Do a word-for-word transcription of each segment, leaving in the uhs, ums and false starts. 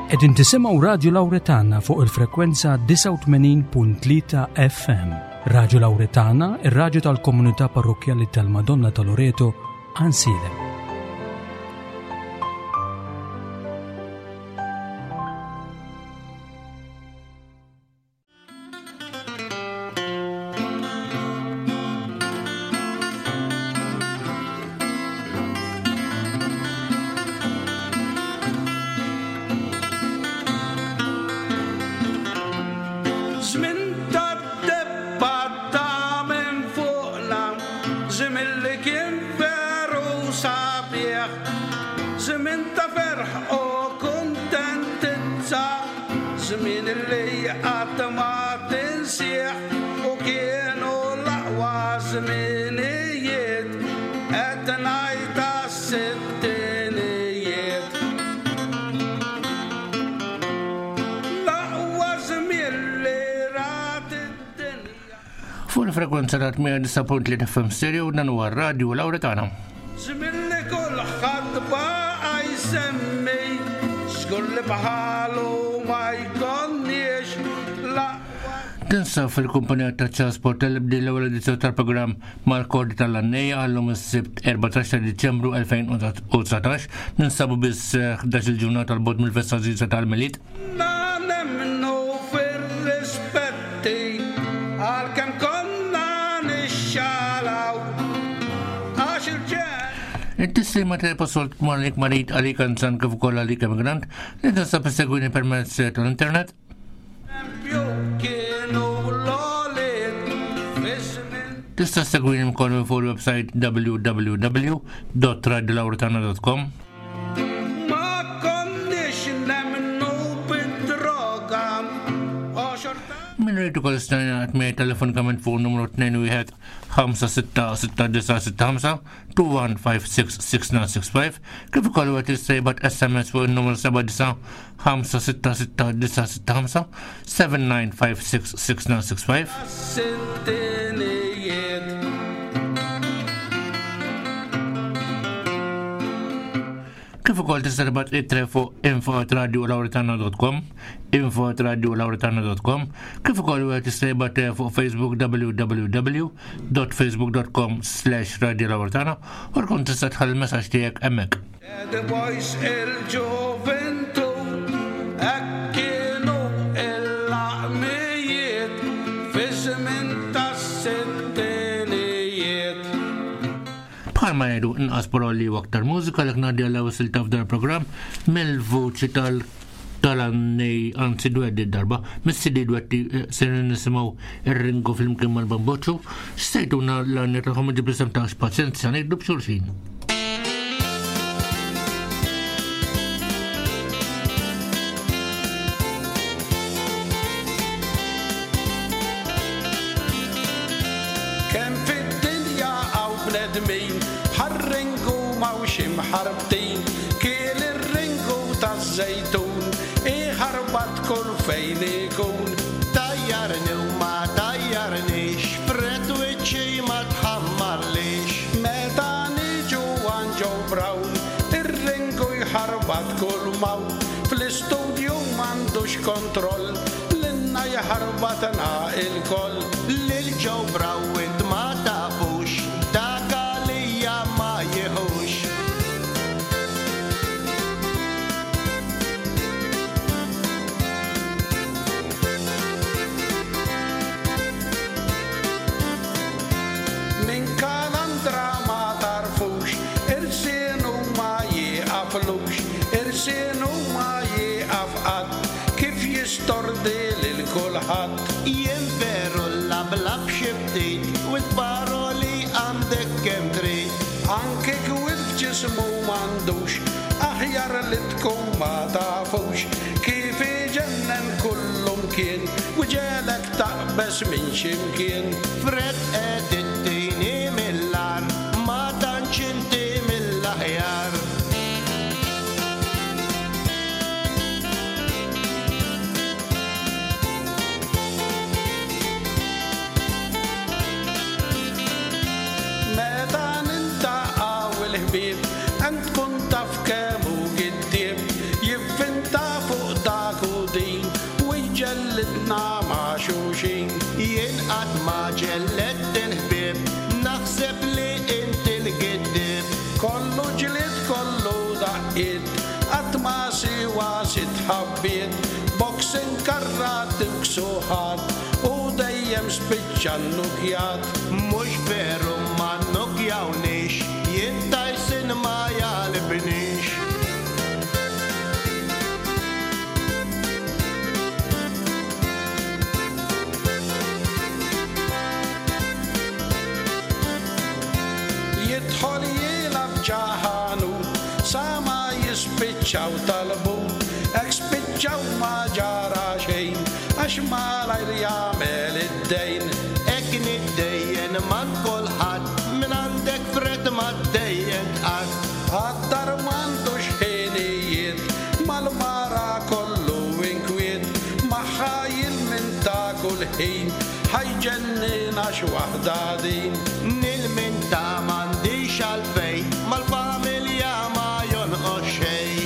Qegħdin tisimgħu Radju Lawretana fuq il-frekwenza tisa' u tmenin punt tlieta F M. Radju Lawretana, ir-radju tal-Komunità Parrokjali tal-Madonna ta' Loreto, Ansilem. Frekwenza ta' tmien punt tlieta F M stereo dan huwa Radju Lawretana. Żmien kull ħadd baqa' jsemmi xkull bħalu ma jkollniex la. Tinsa fil-kumpanija ta' Ċasport tal-bdi l-ewwel edizzjoni tal-programm mal-Kordi tal-Annejja għallum is-Sibt erbatax ta' Diċembru elfejn u dsatax. Ninsabu biss ħdax il-ġurnata tal-bogħod mill-festa żgħira tal-Milied. Nemnu fir-rispetti għalkemm Il-tislima ta' pasolt malik marit għalik anzan kif ukoll għalik emigrant li tista' segwini permezz tal-internet. Tista' segwini mkoll fuq il-website w w w dot radio lawretana dot com. Min rridu kol istajna għatmija telefonikament fuq numru two one five six six nine six five two one five six six nine six five kif ukoll wieħed jista' jibgħat S M S fuq in-numru seven nine five six six nine six five seven nine five six six nine six five. Kif ukoll tista' tibgħat ittra fuq info at radio lawretana dot com, info at radio lawretana dot com, kif ukoll wieħed jista' jibgħat fuq Facebook w w w dot facebook dot com slash radio lawretana u tkun tista' tħall il-messaġġ tiegħek hemmhekk. The voice il-ġuventu kienu il-laqmijiet fi-żmien tas-sittinijiet. Bħalma jgħidu inqas paroli u aktar mużika li ngħaddi għal silta f'dar programm mill-vuċi tal tal-Annej anzi dweddi d-darba, mis-sidi dwetti se nisimgħu ir-Ringo flimkien mal-Bamboccio, x'sejtuna l-għanni tagħhom ġib isem ta' paċenzja ngħidu b'xulxin. Kemm fid-dinja hawn bnedmin ħar-Ringo mawx imħarbtin kien ir-Ringo taż-żejtun iħarbat kull fejn ikun. Tajjarni u ma tajjarnix, fred wiċċi ma tħammarlix. Meta niġu għan Joe Brown, ir-Ringo jħarbat kull mawn. Fl-istudju m'għandux kontroll, l-inna jħarbatna il-koll. Lil Joe Brown int ma tafux, dak għalija ma jieħux. Min Kalandra ma tarfux, irsienu ma jieqaflux, irsienu ma jieqaf qatt, kif jistordi lil kulħadd. Jien veru l-lablab xibtit, u t-paroli għandek kem trid. Anke kwif ġismu m'għandux, aħjar li tkun ma tafux, kif iġennen kullum kien, u ġelek taqbes minn ximkien. Fred qed ittini mill-ar, ma tantx inti mill-aħjar. Meta nintaqgħu il-ħbieb, ant tkun taf kemm hu giddieb, jiffinta fuq it Atma siwa sit habit Boxing karate uksuhat U dejjem spiċċan nukjat Mux veru ma nukjawnix Jittajsin ma jalibnix Jidħol jilab ġaħanu Sama jispiċċaw talbu Ek spiċċaw ma ġara xejn Għax ma lajr jagħmel id-dejn Ek niddejjen man kolħat Min għandek fred ma d-dejjen tqat Għaddar m'għandux ħinijiet Mal-mara kollu inkwiet Maħħa jilmin ta' kull ħin ħajġennin għax waħda din Nil-min ta' m'għandix għalfej Mal-familja ma jonqos xej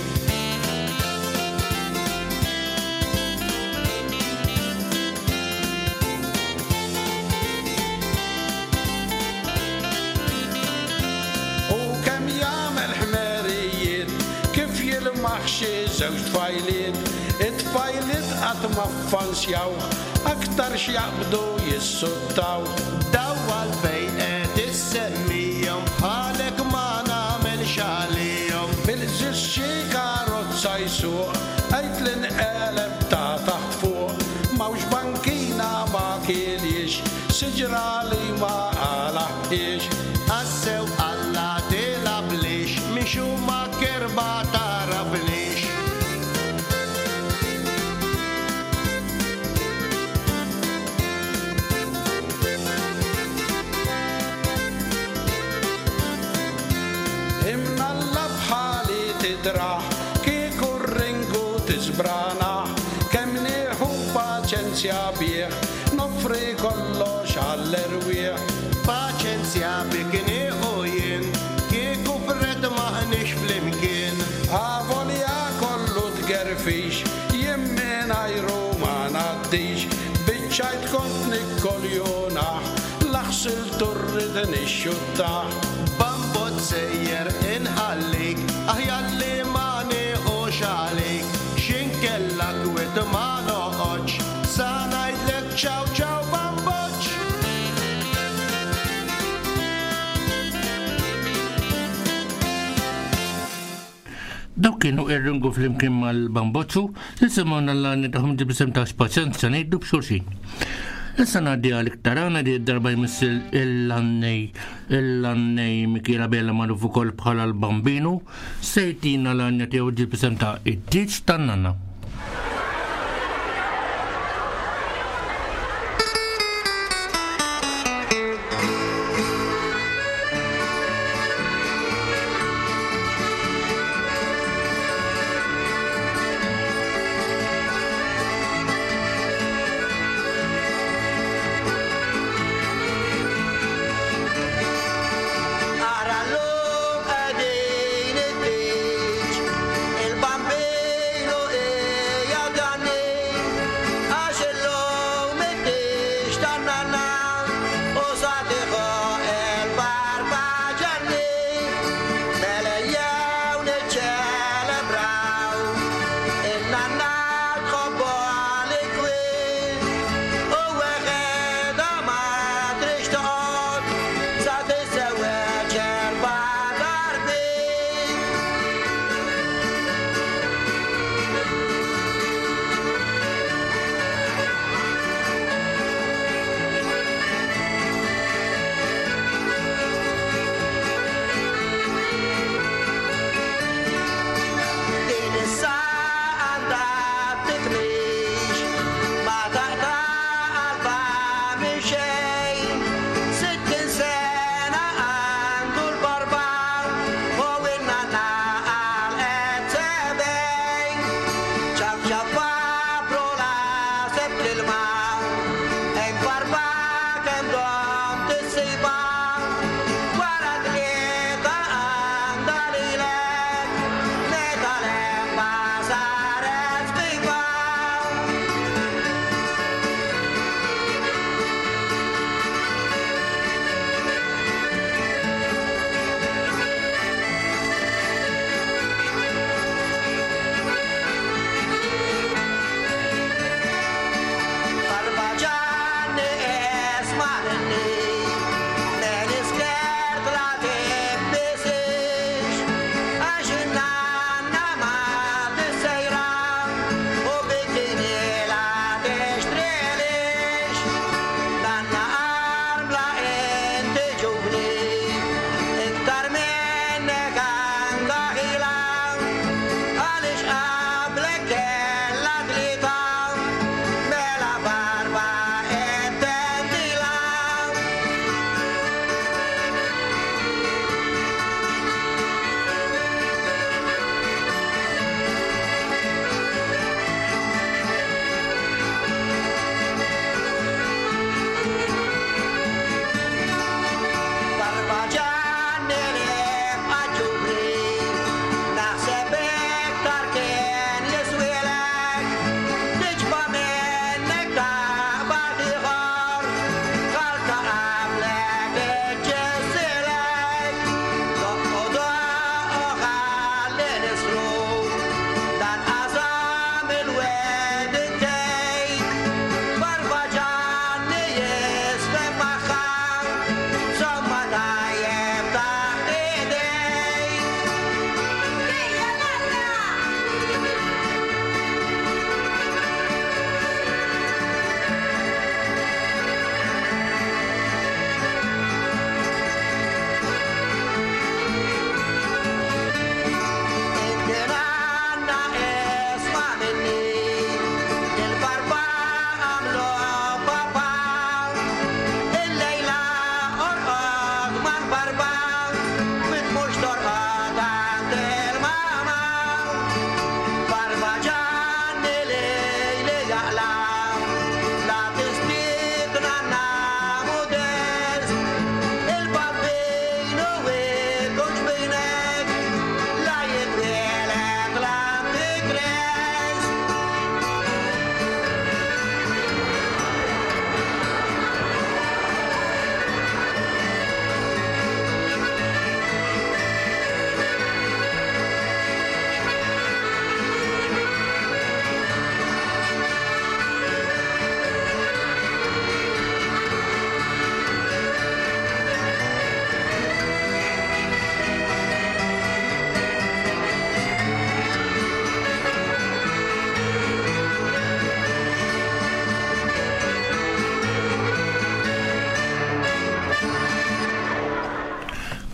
Xi żewġ tfajliet, it-tfajliet qatt ma ffansjaw, aktar x'jaqbdu jissuttaw. Daw għalfej qed issemmihom bħalek ma nagħmelx għalihom. Bil-ġis xi karozza jsuq, għid l-inqeleb ta' taħt fuq, mawx bankina ma kienx, siġra li ma qalaħiex. Assew Alla tilablix, mixu ma kerba tarabnix. Tidraħ kieku r-ringu tizbranaħ kemm nieħu paċenzja bih nofri kollox għall-erwieħ. Paċenzja bik nieħu jien kieku fred maħniex flimkien. Avolja kollu tgerfix jien mingħajru ma ngħaddix biċċajt kont nikkoljonaħ laħsiltu rrid nixxuttaħ. Bambot sejjer inħallik aħjalli ma nieħux għalik x'inkellak wid ma noqgħodx sa ngħidlek ċaw ċaw bamboċ. Daw kienu ir-ringu flimkien mal-bamboċu li semgħuna l-għanni taħum ġibisem ta' paċenzja ngħidu b'xulxin. Issa ngħaddi għal iktar għana di d-darba jmissil il-għannej il-għannej Mikiela Bella magħruf ukoll bħala l-Bambinu sejtina l-għanja tiegħu ġibisem ta' id-diġ tan-nanna. Il bambino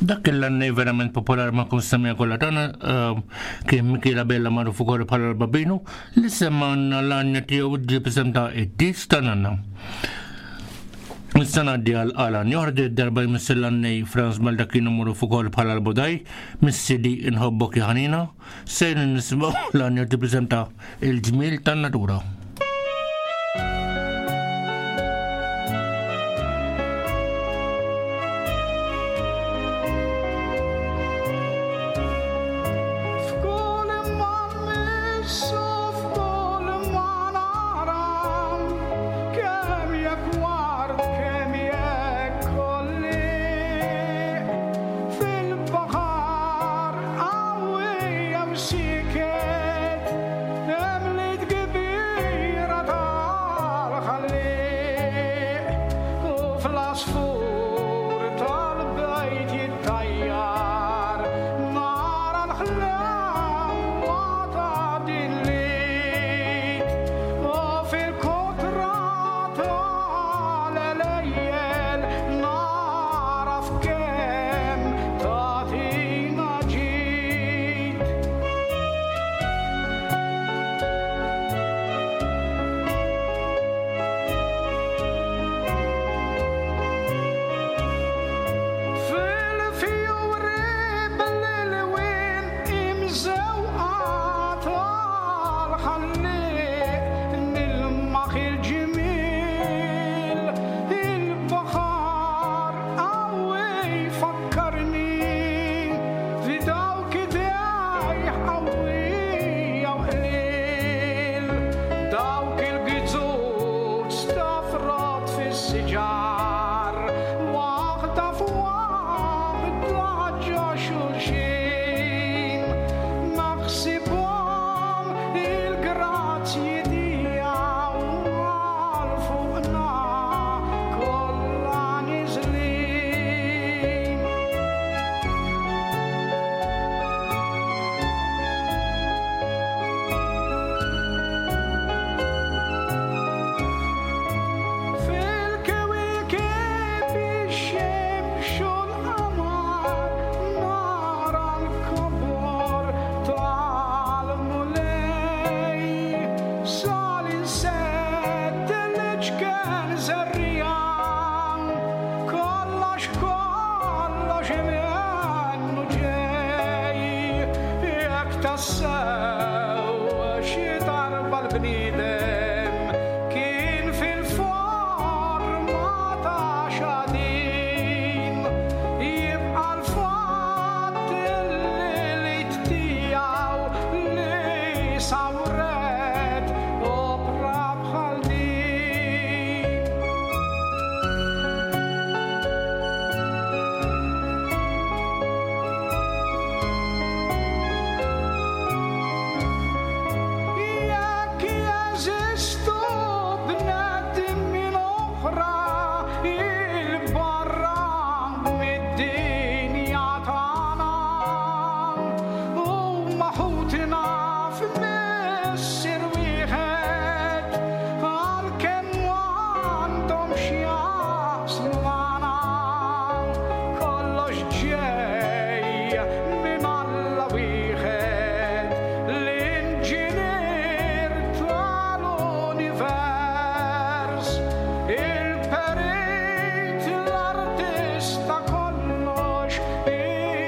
Dak il-lannej verament popolar ma' kun semja kolla tana kien Michela Bella maruf ukoll bħala l-Babinu li semmanna l-anja tiegħu ġib isem ta' id-dis tananna. Mis-sena għaddi għal-għalan joħrdi d-darba jmissil l-annej Franz Malda kienu maruf ukoll bħala l-Budaj mis-sidi inħobbok jaħanina sejn nismaw l-anja ġib isem ta' il-ġmil tan-natura.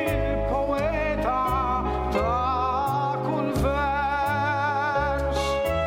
Ta' kull vers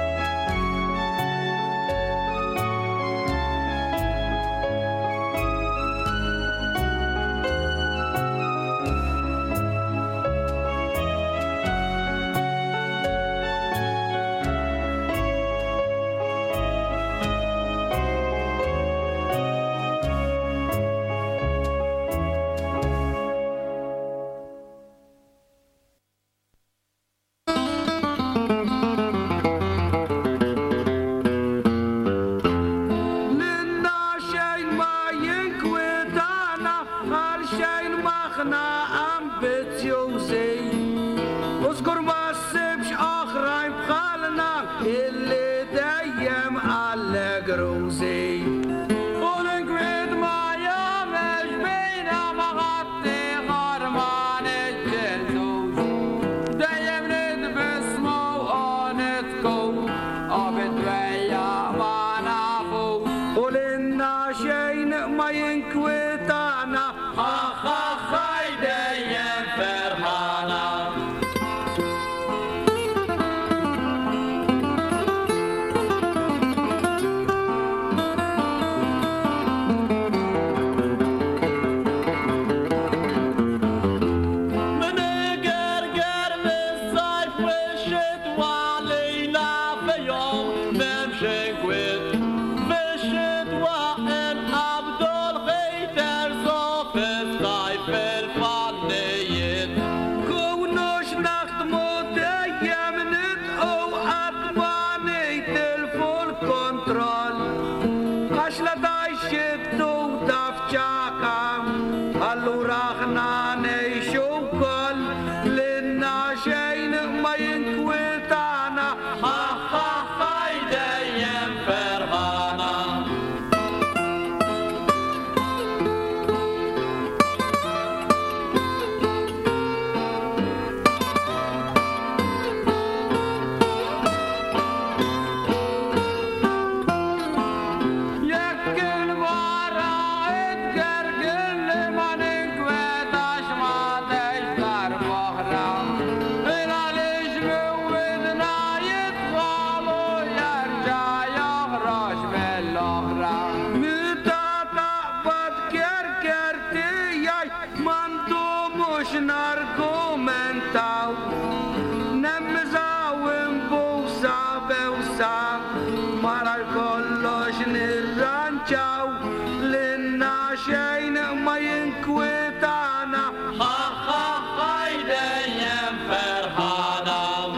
saw, nebbiżaw imbusa bewsa, mara kollox nirranċaw, l-inna xejn ma jinkwitana, ha ha ħajdejjem ferħana.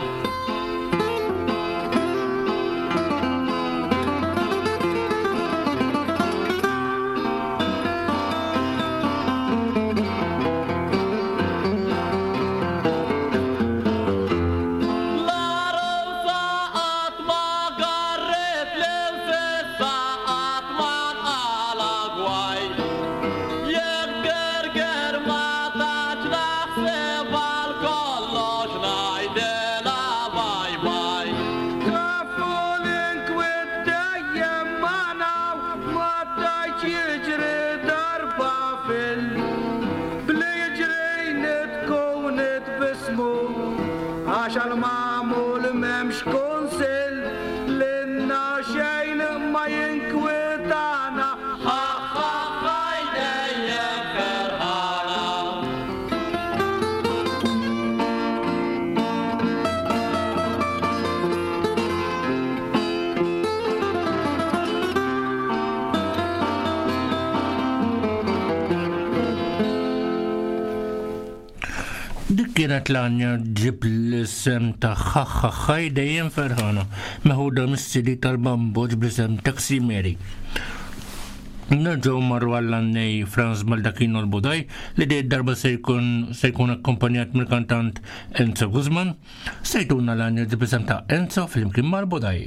Kienet l-għanja ġib l-sem ta' ħaxħaxħaj dejjem ferħana meħuda mis-sidi tal-bamboġ bl-sem Taxi Mary. Nerġaw marru għall-għannej Franz Baldacchino l-Budaj li dej darba se jkun akkompanjat mill-kantant Enzo Guzman, sejtuna l-għanja ġib l-sem ta' Enzo fl-imkien mal-Budaj.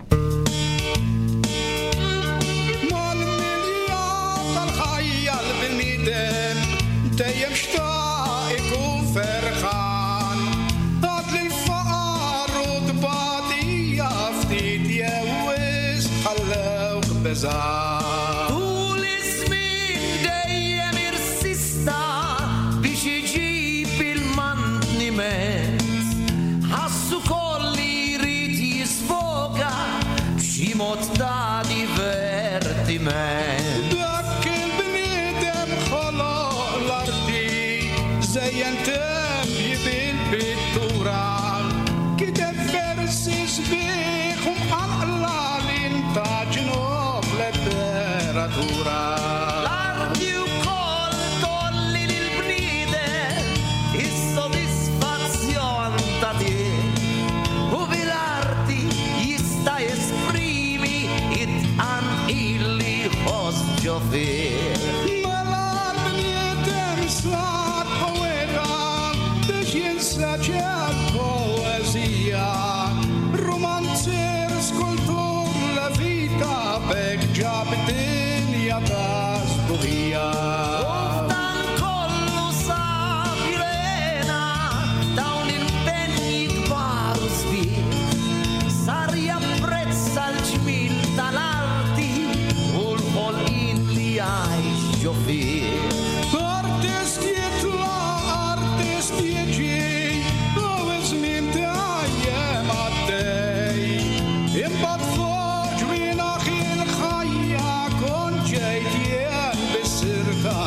Mal-miljon tal-ħajja l-bnidem dejjem xta' ferħan għad li l-faqar u d-badija ftit jewis ħallewk bezan tul iż-żmien dejjem irsista biex iġib il-mantniment ħassu kolli jrid jisfoga b'xi mod ta' divertiment dak il-bniedem ħoloq l-ardi zejjen tempji bil-pittura kiteb versi sbieħ u mħanqla l-intaġnu bl-letteratura l-arti wkoll tolli lill-bniedem is-sodisfazzjon ta' tiegħek u bil-arti jista' jesprimi it-tqanqil li jħoss ġo fih. Ġel poezija, romanzer, skultur, la vita, bek ġab dinja ta' zbuħija. Dan kollu sabirena, dawn impenni kbar u sbieħ, sar japprezza l-ġmil tal-arti u l-ħolqien li għajx ġo fih. Artist jitla, artist jieġi, imbagħad fuq ġwienaħ il-ħajja kont ġejt jien bis-sirta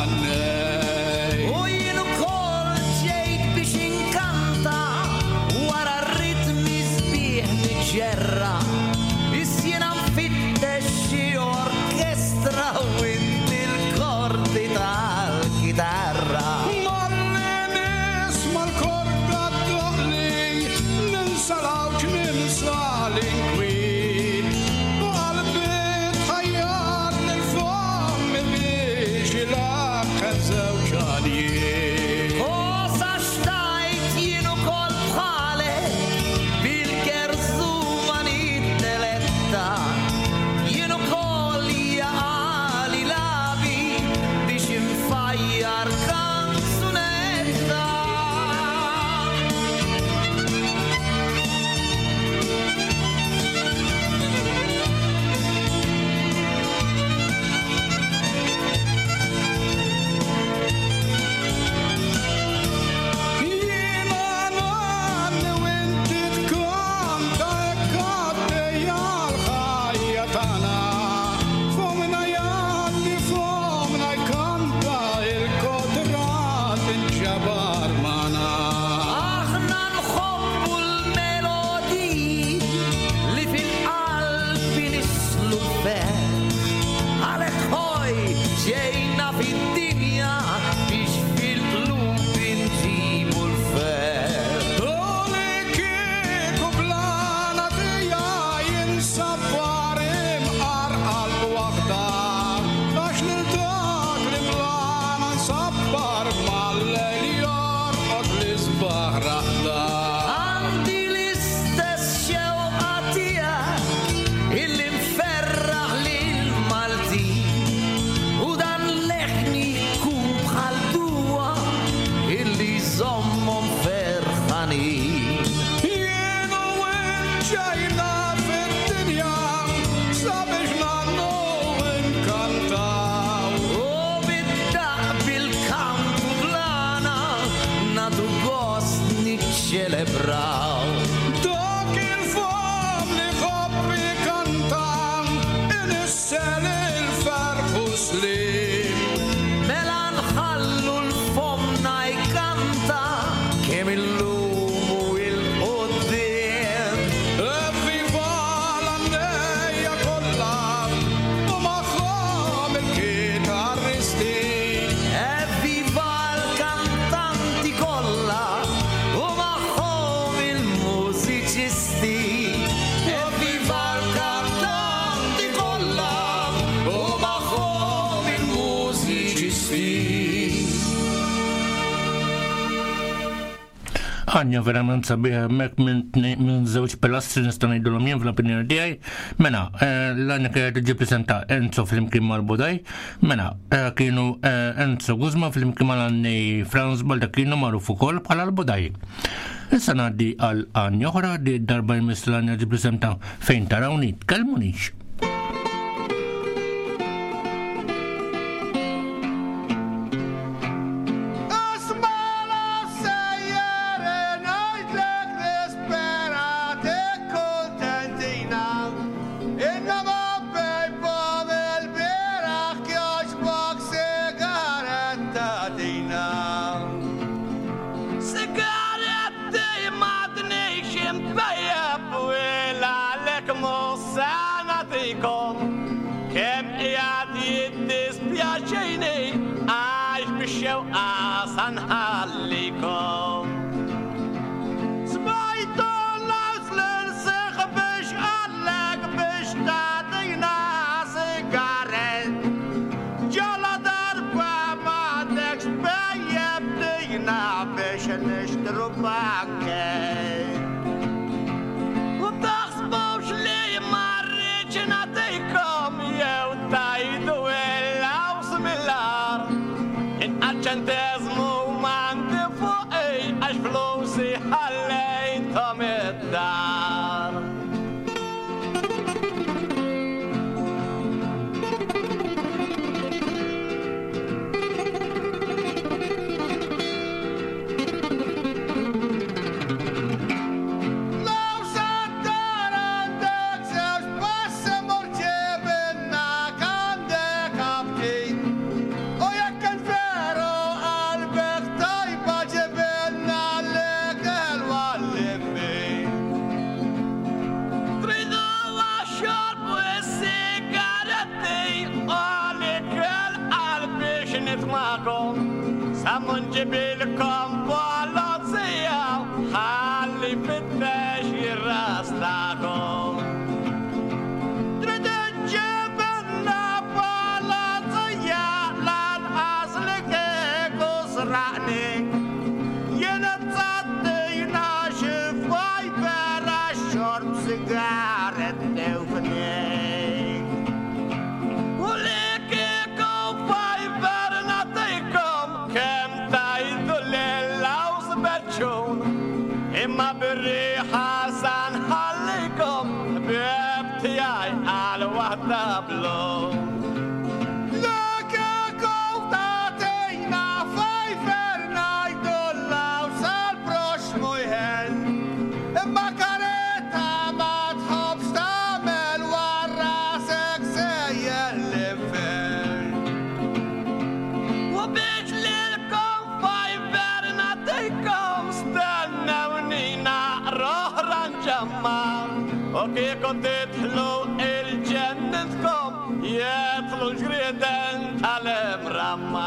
xanin. Jienu ġejna fid-dinja sabiex nannu nkantaw. U bid-daq bil-kamp blana nadu gost niċċelebraw. Dak il-fom li hobbi kantam inissel il-farħu slim. Mela nħallu l-fomna jkanta kemm illum u il-qoddim. Evviva l-għannejja kollha u magħhom il-kitarristi. Evviva l-kantanti kollha u magħhom il-mużiċisti. Evviva l-kantanti kollha u magħhom il-mużiċisti. Ħanja verament sabiħa mek minn żewġ pilastri nista' ngħidulhom jien fl-opinjoni tiegħi. Mela, l-għandna kienet tiġi ppreżenta Enzo flimkien mal-Budaj, mela kienu Enzo Guzma flimkien mal-Anni Franz Baldacchino magħruf ukoll bħala l-Budaj. Issa ngħaddi għal Anja oħra di darba jmiss l-Anja ġi ppreżenta fejn tarawni tkellmunix. Sanħallikom Smajtu l-awsl siħ biex għallek biex tatina sigaret. Ġala darba ma dekx bejjeb tina biex nishtru pakket. U taħsbux li marriċ natikom jew tajdu il-aws mill-ar inqaċċentezmu mandi fuqi għax flusi ħallejthom id-dar. Law sattar għandek żewġ passi morċevinna għandek abtin. U jekk il-veru qalbek tajba ġebilna l-ekel għall-immi. Tridu għaxxorb u s-sigaretti u l-ekel qalbix nitmakom. Sammun ġibilkom polizija ħalli fittex jirrastakom. Tridu ġibilna polizija lanqas li kieku sraqni. Jena tzaddina xi fajber għax-xorb sigaretti u fnik. U li kieku fajber nagħtikom kemm tajdu lill-aws beċċun. Imma bir-riħa sanħallikom bib tiegħi għal waħda blu. U kieku titħlu il-ġennitkom jitħlu l-ġrieden tal-imramma.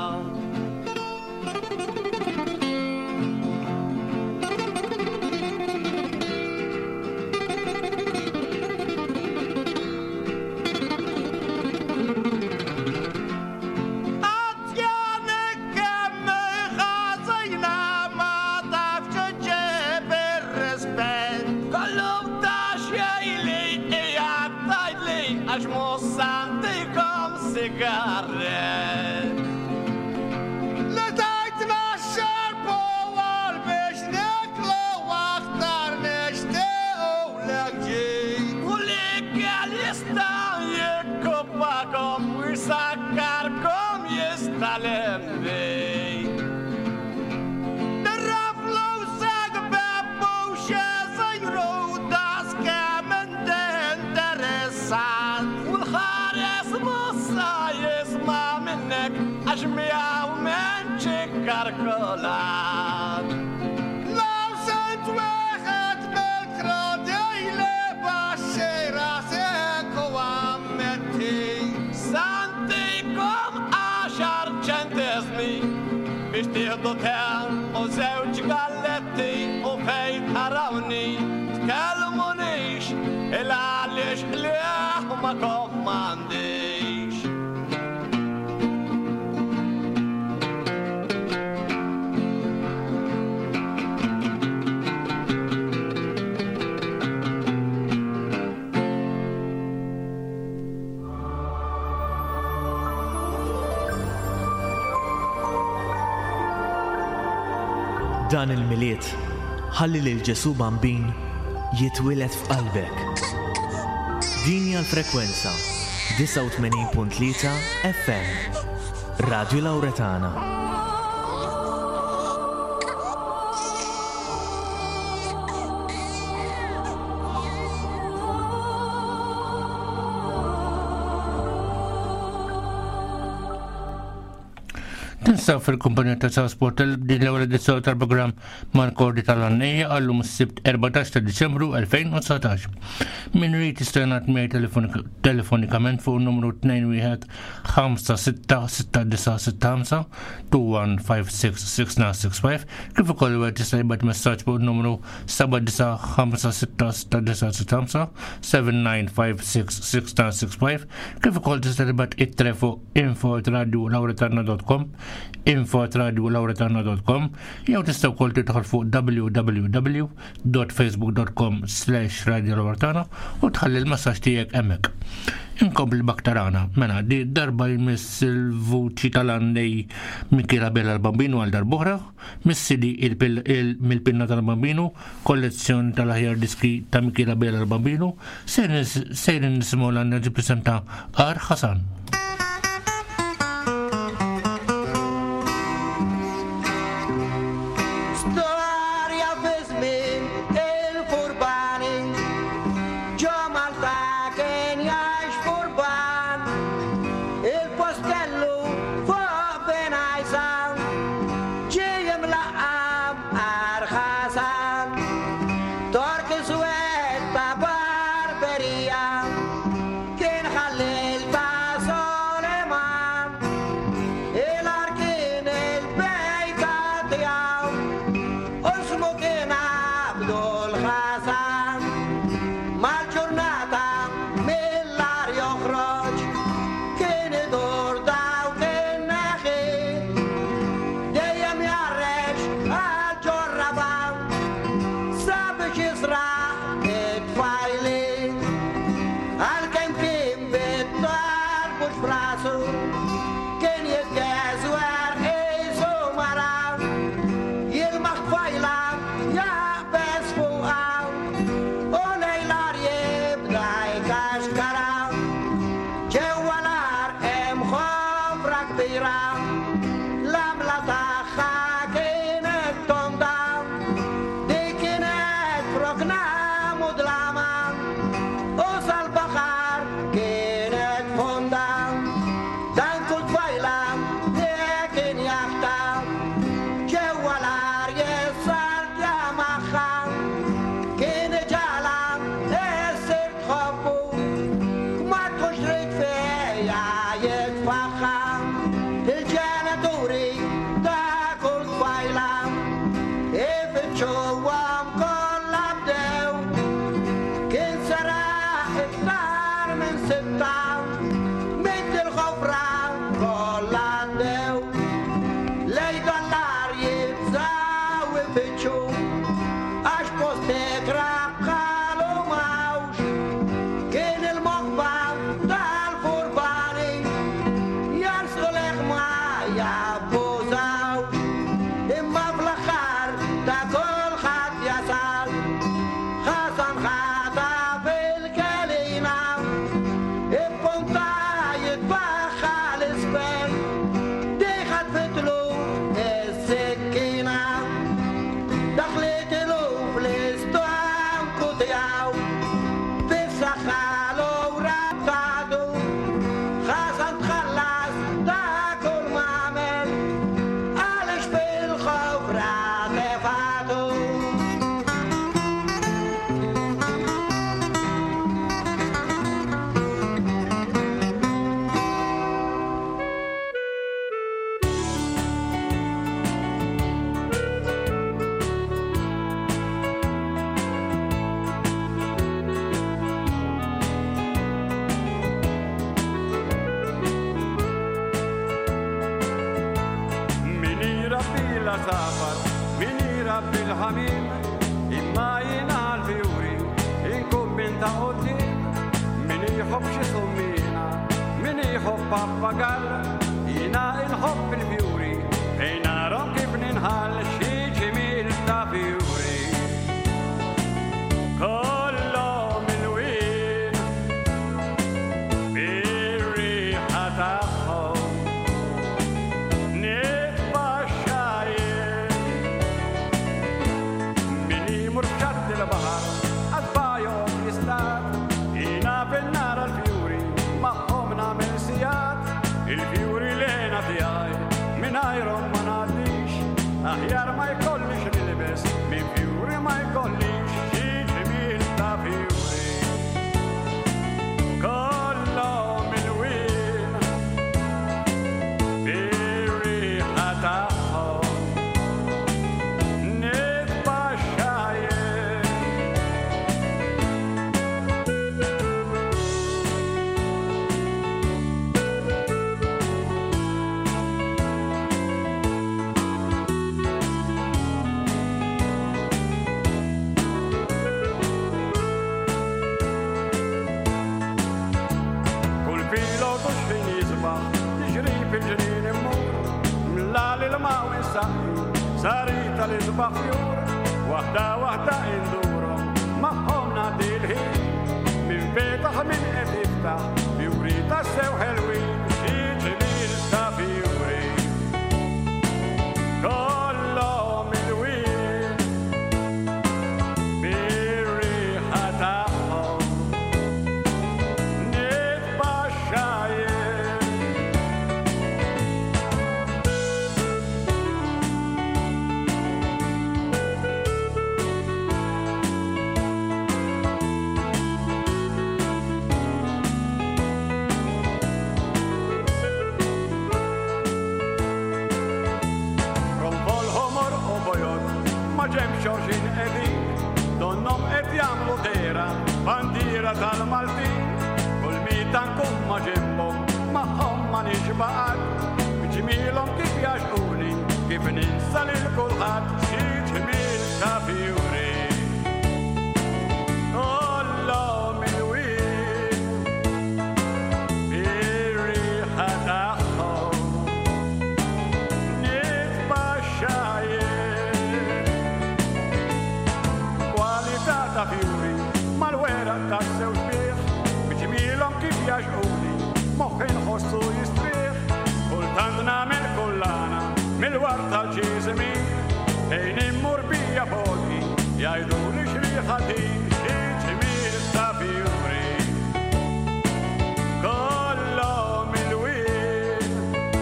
Għax mussantikom sigaret. Le tajtna xarbu għal biex niklu شوكولات لو سنت واحد بالكروديلة بشيرة سيكو عمتي سنتيكم عشر جنتزمي بيش تهدو تان وزوج قالتي وفي تروني تكلمونيش إلا ليش ليه ما كومانديش Dan il-miliet ħalli lil ġesu bambin jitwilet f'qalbek. Din hija l-frekwenza disa' u tmenin punt tlieta F M Radio Lawretana. Tinsaw fil-kumpanija ta' Transport din l-ewwel edizzjoni tal-programm mal-kordi tal-għannejja għallum is-sibt erbatax ta' Diċembru elfejn u tsatax. Min rid jista' jingħad miegħi telefonikament fuq numru tnejn wieħed ħamsa sitta sitta disa' sitta ħamsa two one five six six nine six five kif ukoll wieħed jista' jibgħat messaġġ fuq numru seba' disa' ħamsa sitta sitta disa' sitta ħamsa seven nine five six six nine six five kif ukoll tista' tibgħat ittre fuq info at radio lawretana dot com info at radio lawretana dot com jew tista' wkoll tidħol fuq w w w dot facebook dot com slash radio lawretana u tħalli l-messaġġ tiegħek hemmhekk. Inkompli baktarana, mela di darba jmiss il-vuċi tal-għandej Michela Bella l-Bambinu għal darbohra, missili il-pinna tal-Bambinu, kollezzjoni tal-aħjar diski ta' Michela Bella l-Bambinu, sejrin nisimu l-għandna ġipresenta Ar Ħasan. Barberia, kien ħallil ta' bil-ħamim imma jina l-fjuri inkumbinta qoddim min jħobb xi summina min jħobb pappagal jina inħobb il-fjuri fejn narom kif ninħall xi ġimil ta' fjuri kollhom il-wien bir-riħa tagħhom il-bahar għadbajom jistat jina bil-nar għal-fjuri maħħom namel sijat il-fjuri lena tijaj min ajrom ma nadix aħjar ma jkollix nilbes min fjuri ma jkollix ġiġimil ta' fjuri kollhom il-wien bir-riħa tagħhom sarita l-izbaħ fjur wahda wahda induru maħħom nadi l-ħin min betaħ min qed jiftaħ fjuri ta' sew ħelwin xi ġimil ta' fjuri kollhom il-wien bir-riħa tagħhom nitbaxxajjen xorxin edin donnom qed jagħmlu dera bandiera tal-Maltin kull mitan kum ma ġimbhom magħhom ma nixbaqat ġmielhom kif jaxquni kif ninsa lil kulħadd xi ġmiel ta' fjuri kollhom il-wien bir-riħa tagħhom nitbaxxajjen ta' fjuri mal-wera ta' sew sbieħ biġmielhom kif jaxquni moħħi nħossu jistrieħ kultant nagħmel kullana mill-wart tal-ġiżmin ejn immur bija foqi jgħiduli xriħa din xi ġmiel ta' fjuri kollhom il-wien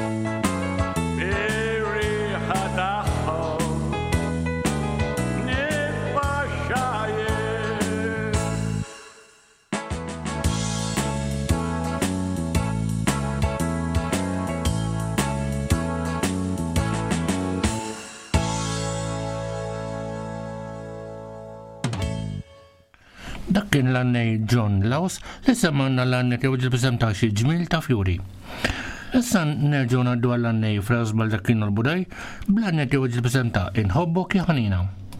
bir-riħa tagħhom nitbaxxajjen dak kien l-annej John Laws li semmanna l-annej tew ġil-bisem ta' xi ġmil ta' fjuri. Issa nerġgħu ngħaddu għall-annej Fras Baldacchino l-Budaj bl-annej tew ġil-bisem ta' Inħobbok ja ħanina.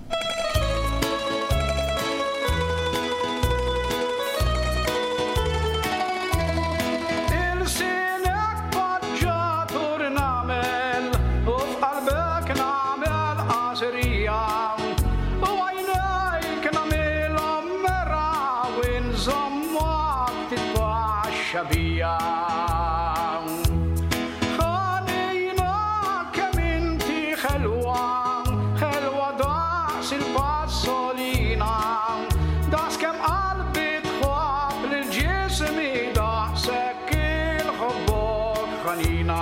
Via ħanina kemm inti ħelwa ħelwa daqs il-passolina daqs kemm qalbi tħobb lil ġismi daqshekk il-ħobbok ħanina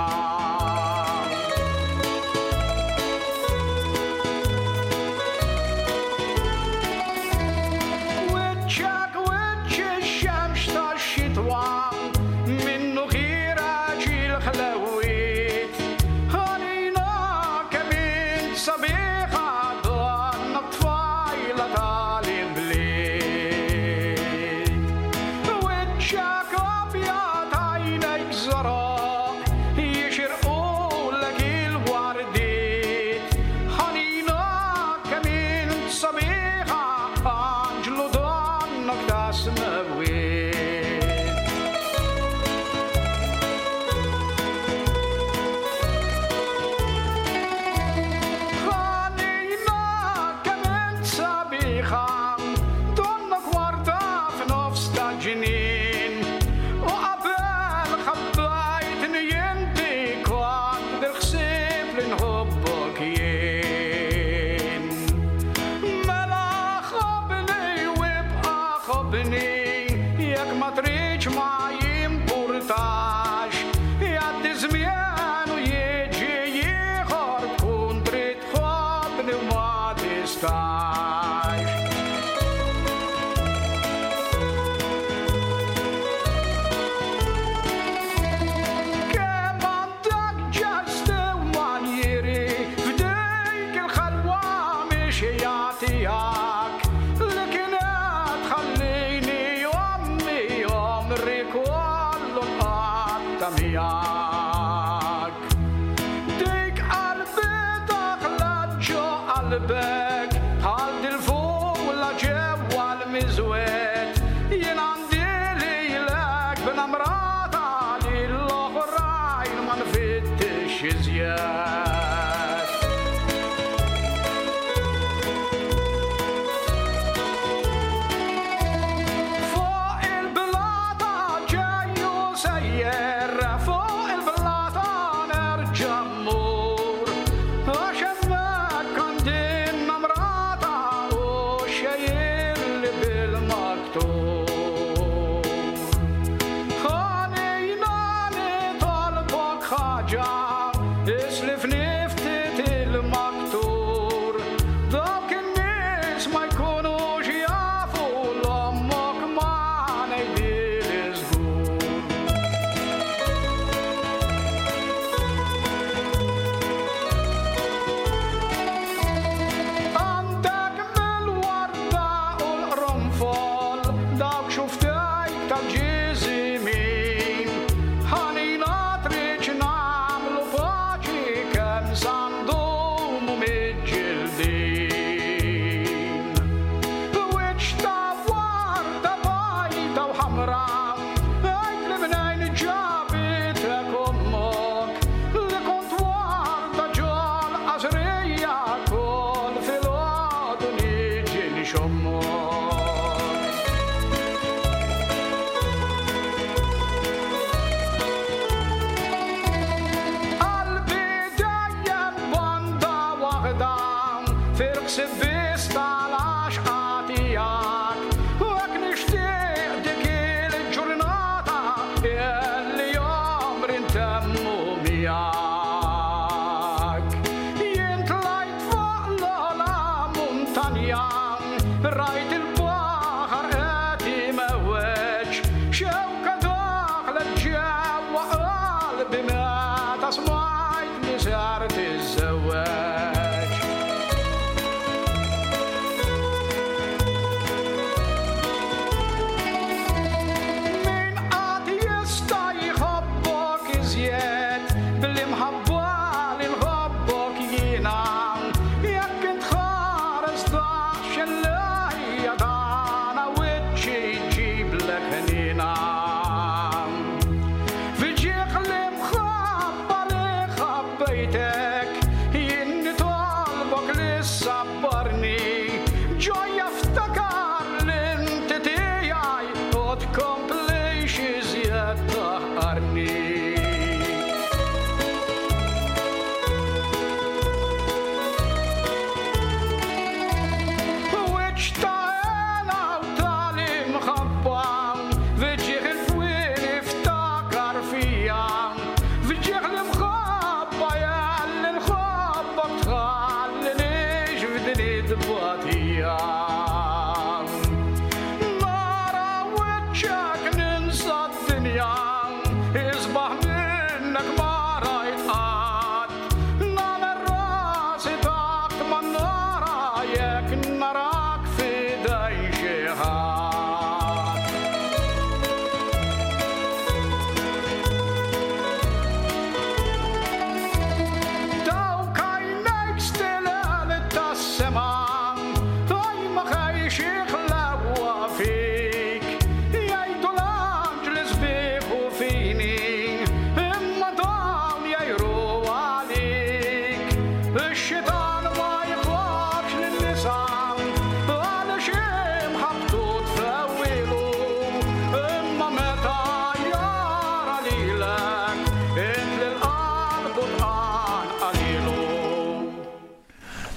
wiċċek wiċċ ix-xemx tax-xitwa min sabiħa donna kwarta f'nofs ta' ġnien u qabel ħabbajtni inti kont bil-ħsieb li nħobbok jien. Mela ħobni u ibqa' ħobni jekk ma tridx ma jimpurtax jgħaddi żmien u jiġi ieħor tkun trid tħobbni u ma tistax. Kemm għandek ġesti u manjieri f'dik il-ħalwa mixija tiegħek li kienet ħallini ommi omri kollu qatta miegħek. Dik qalbi daħlet ġo qalbek bħal dil-fuq la ġewwa l-miżwed jien għandi lilek b'namrata li l-oħrajn ma nfittix iżjed. Fuq il-blata ġejju sejjer, fuq il-blata nerġa' mmur għax hemmhekk għandi n-namrata u xejjirli bil-maktub. Ħanejna nitolbok ħaġa islifni ftit il-maktur dawk in-nies ma jkunux jafu l-ommok ma ngħidili żgur. Għandek mill-warda u l-qronfol dawk xuftejk tal-ġiżimin ħanina trid nagħmlu paċi kemm sandumu miġ-ġildin. Wiċċ ta' warda bajda u ħamra għajt li mnejn ġabitek ommok li kont warda ġol qasrija kol fil-għodu niġi nixommok. Qalbi dejjem banda waħda firqsib biss tal-għaxqa tiegħek u hekk nixtieq dik il-ġurnata illi jomri ntemmu miegħek. Jien tlajt fuq l-ogħla muntanja rajt il-baħar qed imewweġ xewka daħlet ġewwa qalbi meta smajt li sar tiżżewweġ. Min qatt jista' jħobbok iżjed bil-imħabba li nħobbok jiena jekk intħares daħx il-lejja tagħna wiċċi jġiblek ħnina. Fiġieq li mħabba li ħabbejtek jien nitolbok li sabbarni ġojja ftakar li inti tiegħi u tkomplix iżjed taħqarni. Wiċċ ta' għena u tal-imħabba fiġieq il-fwien iftakar fija fiġieq li mħabba jalli nħabba tħallinix f'din id-dbatija. Nara wiċċek ninsa d-dinja isbaħ minnek ma rajt qatt nagħmel rasi taħt ma nara jekk narak f'idej xi ħadd. Dawk għajnejk stilel tas-sema ħaj ma ħejx jixlewwa fik jgħidu l-anġli sbieħu fini imma dawn jgħajru għalik. Ix-xitan ma jħobbx lin-nisa għaliex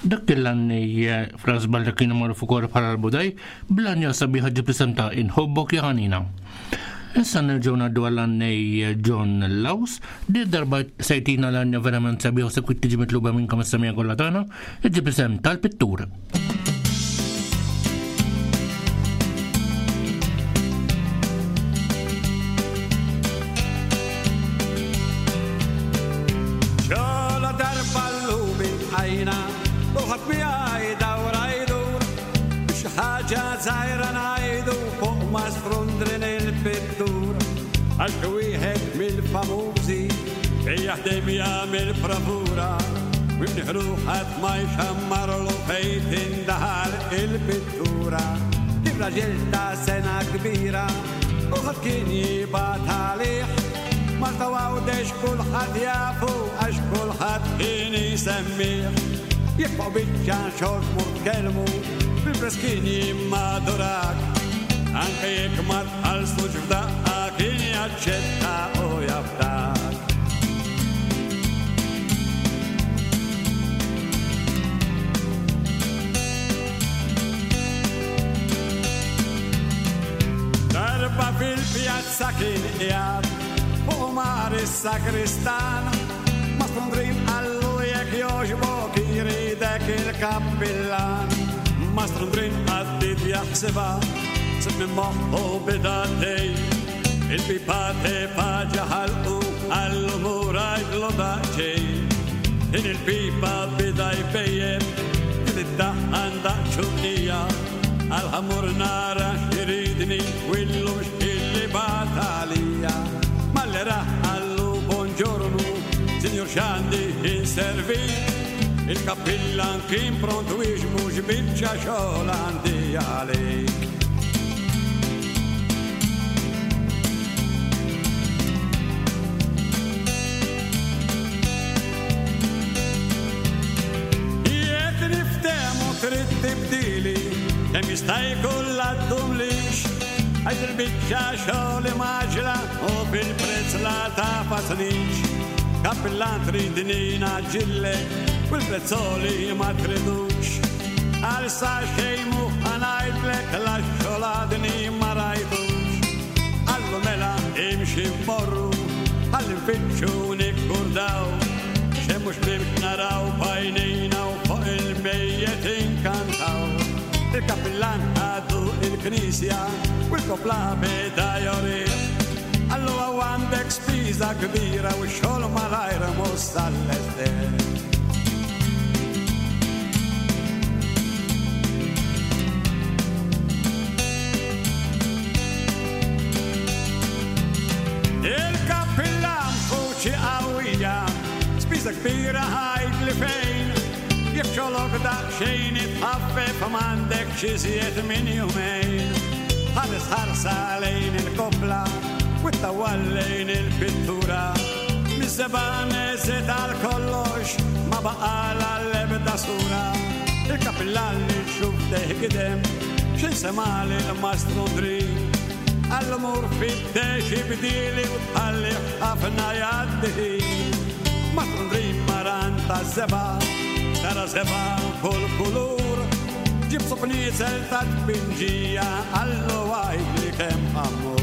Dak l-anni Franz Baldacchino marufu kor bħala l-budaj, blanja sabiħa ġipisem ta' inħobbok jaħanina. Issa nerġgħu ngħaddu għall-anni John Laws, di darba sejtina l-anja verament sabiħa se kwitt tiġi mitluba minnkom is-semija kollha tagħna, ġipisem tal-pittur. Uħat mi għajda u rajdu biex ħaġa zaħira najdu fuq ma sprundrin il-pittur għal wieħed mill-famużi li jaħdem jagħmel bravura mifniħru ħadd ma jxammarlu fejn tindaħal il-pittura ir-raġel ta' sena kbira uħat kien jibgħat għalih ma tawgħawdex kulħadd jafu għax kulħadd kien isemmih jibqaw biċċan xort mur kelmu bil-breskini madurak anke jekk ma tħallsux f'daqqa kien jaċċetta u jafdak. Darba fil-pjazza kien qiegħed fuq mar is-sakristan ma sprundrin għallu jekk jogħġbok jiridek il-kappillan ma strundrin għaddit jaħseba sib minn moħħu bidadej il-pipate faġa ħalqu għallu mura jgħlu daċej in il-pipa bida jbejjem il-daħħan daċċunija għal-ħamur nara xiridni willu xilli batalija mal-lera għallu bonġornu Signor Xandi inservi il-kappillan kien prontu ix mux biċċa xogħol għandi għalik. Jekk niftehmu trid tibdili hemm jista' jkun l-għaddum lix għax il-biċċa xogħol maġla u bil-prezz la tafatnix. Kappillan tridni naġillek u l-prezzoli ma tridux għal sa xejmu għanajdlek la xoladni ma rajdux għallu mela imxi morru għall-infittxu nikkurdaw xemmux bimx naraw bajnina u fuq il-mejjet inkantaw il-kappillan għaddu il-knisja u l-kopla beda jorib Allu għandek spiża kbira u xogħol malajra mhux tal-esder. Il-kappillan fuċi qawwija, spiża kbira ħajdli fejn, jekk xogħolok daqsxejn itħaffef m'għandek xi żjed minn jumejn. Ħares ħarsa lejn il-kopla Witta wallejn il-pittura Mis-sebane tal-kollox Ma baqala l-ebda sura Il-kappillan li xuf deħgidem Xin semali l-mastru drin Għall-mur fit-tex ibdili Għalli ħafna jaddiħin Mastru drin maranta zeba Tara zeba kull kulur Ġib supnizel ta' tbinġija Għallu għajt li kem għamur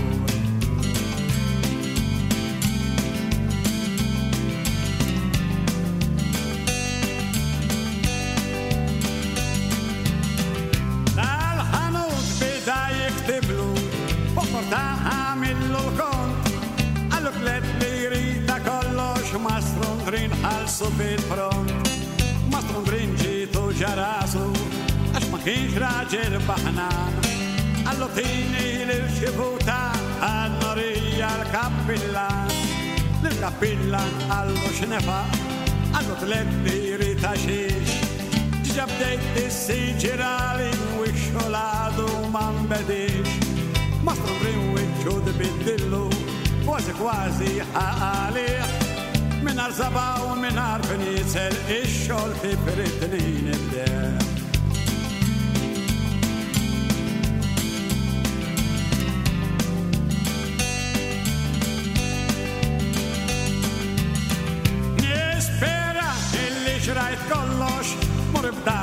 Taħamillu l-kont Għallu klet li jrita kollox Mastrundrin ħalsu bil-front Mastrundrin ġitu ġarasu Għax ma kienx raġel baħnan Għallu tini l-xibuta Għannorija l-kappillan L-kappillan għallu xnefa Għallu klet li jrita xiex Ġabdejt is-siġirali U xoladu man bedix Mastru brinwiċu d-biddillu, kważi kważi ħaqalih, minar zabaw minar finitzel, ix-xol kibritnin id-der. Nispera illi xrajt kollox, mur ibda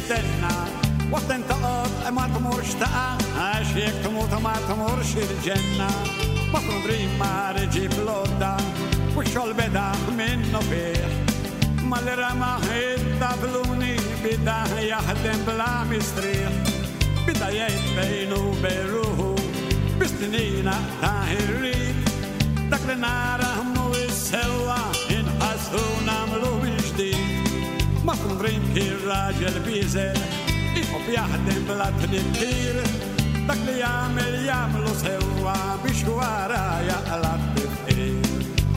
tistenna وقت تقعد ما تمرش تقع عاشق تموت ما تمرش الجنة مصر دريم ما رجيب لودا وشو البدا منه فيه ما اللي رمى الطبلوني بدا يخدم بلا مستريح بدا يتبينه بروحه بسنينة تاهرين داك النار مو السوا انحسوا نعملوا من جديد مصر دريم كي الراجل بيزل يحب يخدم بلا تنكير داك اللي يعمل يعملوا سوا بشوارع يقلب بخير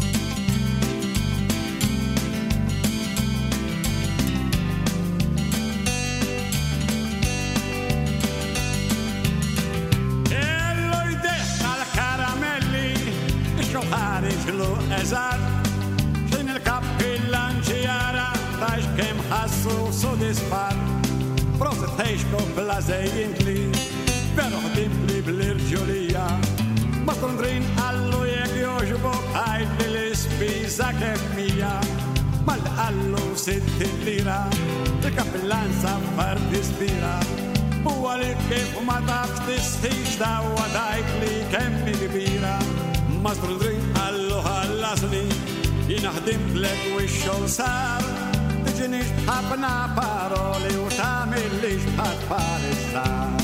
اللي يدخل الكراميلي شو خارج له ازار شين الكابيلان جيارة تاش كم حسو سودسبار Prost heisko plazejintli Verħdim li bl-irġulija Ma tundrin għallu jek joġbok Għajt li l-ispiża kemmija Mal-għallu sitti lira Il-kapillanza farti spira Huwa li kif ma tafx tistix Dawa dajk li kemmi kbira Ma tundrin għallu ħallasni Jinaħdim lek u x-xol sar Tiġinix ħafna paroli u tamillix bħat paristar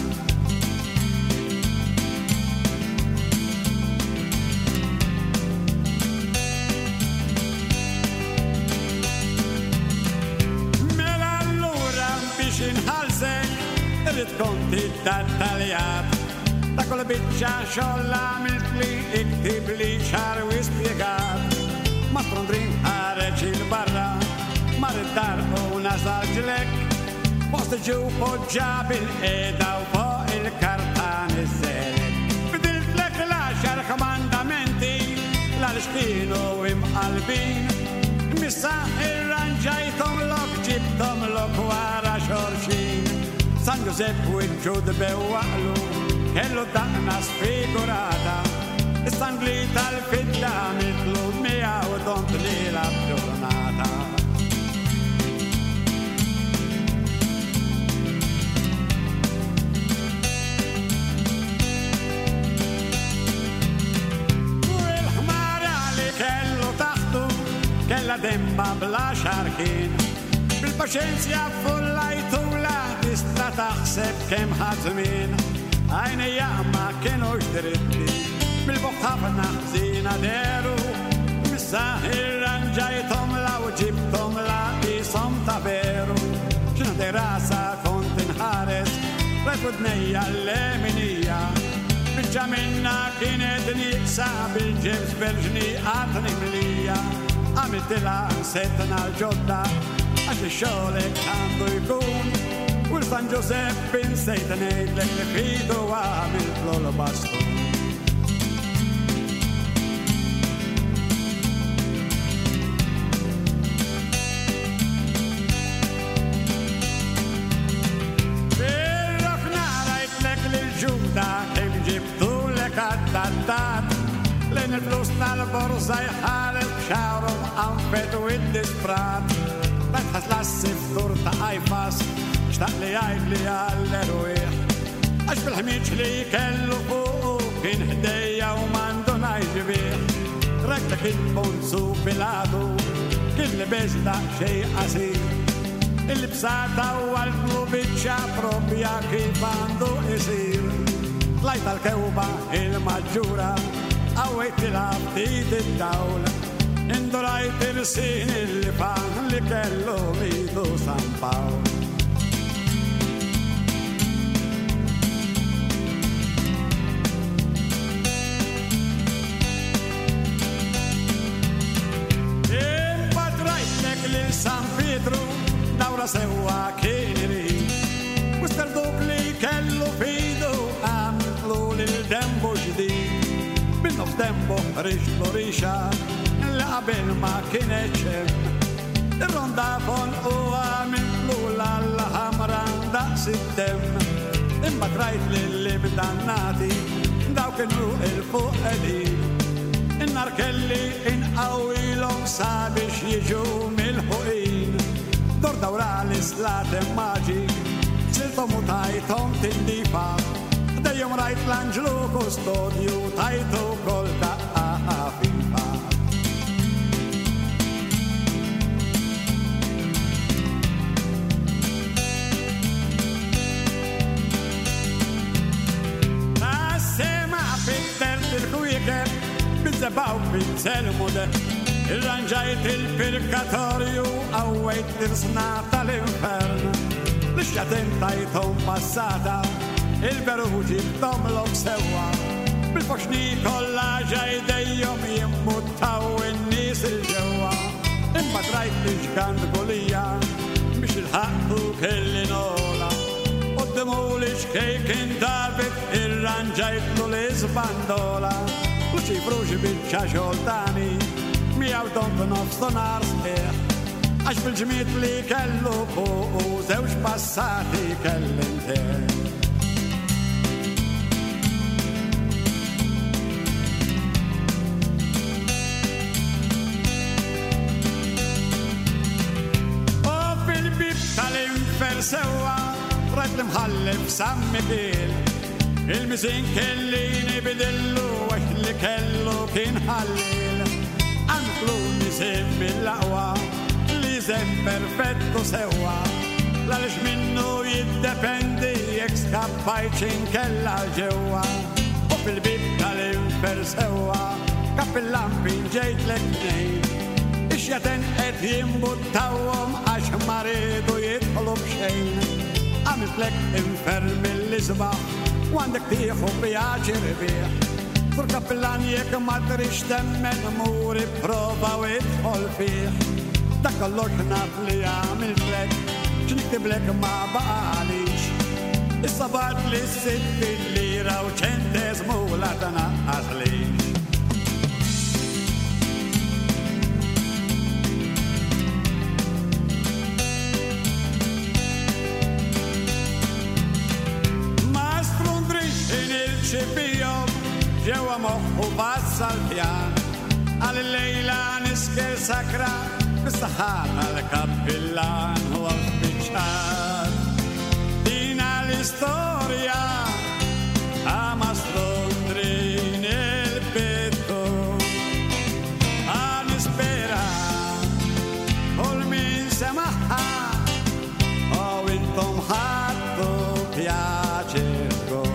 Mela allura biex inħalsek irrid konti tattaljat Ta' kull biċċa xolla għamilt li iktib li ċar u ispjegat Ma trondrin ħareġ il-barra Mar id-dar u nazar ġlek Post ġu poġġa bil-eda u fuq il-kartan iż-żelek Bidilt lek l-għaxar komandamenti L-għalxkienu imqalbin Missa irranġajtom lok ġibtom lok wara xorxin San Giuseppe u ġud bewaqlu Kellu daqna sfigurata Istangli tal-fidda mitlu mija u dont li l-abġurnata Kella demma bla xarkin Bil-paċenzja fullajtula Tista taħseb kem ħazmin Għajni jaqma kienu ġdiritti Bil-buħħafna zina deru Missa irranġajtom la u ġibtom la Isom ta' veru ċina derasa kont inħares Refu d-nejja l-leminija Bicċa minna kienet niqsa Bil-ġems belġni għatni mlija Għamiltila setna l-ġodda Għax li xolek għandu jkun U l-San Giuseppe insejt nejdlek li fidu għamiltlu l-bastun Firrok narajtlek li l-ġuda Kif ġibtu lek għaddattat Lejn il-flus tal-borza jħareb xawrum għanfet u id-disprat Tajtħas l-assiftur ta' għajfas xtaq li għajt li għall-erwieħ Għax bil-ħmiċ li kellu fuqu kien ħdejja u mandu najġibieħ Rekta kien bunzu filadu kien li bezda xej qasir Il-bsata u għal-klubicċa propja kif għandu isir Tlajt tal-kewba il-maġġura Għawajt il-għabdid id-dawl Indurajt il-sin il-fan li kellu midu San Pawl Impatrajtlek li San Pietru Dawra sewa kieniri Mister Dukli kellu fidu Għamlu l-dembu ġdid Binnu f'tempo rixlu rixa Li qabel ma kienet xem Ir-ronda fon u għamillu l-ħamran daqs id-dem Imma trajt li bdannati Daw kienu il-fuq edin In-nar kelli inqawilom sabiex jiġu mil-ħuqin Dor dawra l-islat maġi Sintom u tajtom tindifa Dejjem rajt l-Anġlu kustodju tajtu kol daqqa fifa Il-kwiker bizzabaw bil-selmude Il-ranġajt il-pirkatorju Għawajt l-irsna tal-infern L-xjatin tajtom passata Il-beruġi b'domlok sewa Bil-foxni kolla ġajdejjom jimmuttaw in-nis il-ġewa Imma trajt li ġkant gulija biex il-ħakku kelli nola Qoddimu li xkejkin darbit irranġajtlu l-izbandola U ċifruġi bieċa xoltani Mijaw dontu nofs donar sħiħ Għax bil-ġmiet li kellu fuq U zewġ passati kellinteħ U fil-bib tal-infer sewa Rajt li mħallib sammi bil Il-misin kelli nibidillu Għax li kellu kien ħallil Għandlu nisim bil-laqwa Li zem perfettu sewa L-għalix minnu jiddependi Jek skappajċin kella ġewa U fil-bib tal-infer sewa Kappil-lampin ġejt l-etnejn Ix-jaten et jimbuttawom Għax maridu jidħlu bxejn Għamitlek infermi l-izbaħ Għandek tiħu bjaġir bieħ Kur kappillan jek matrix temmen muri prova u idħol fih Dak kollox naf li għamiltlek ċniktiblek ma baqalix Issa bat li s-sitt lira u ċentezmu la tanaqqaslix Xibijom ġewa moħu passa l-pjan Għal-lejla nisker sakra Bistaħana l-kappillan u għal-bicċar Dina l-istoria Għama strondrin il-bittu Għan ispera Kol min semaħħa U intom ħattu pjaċirko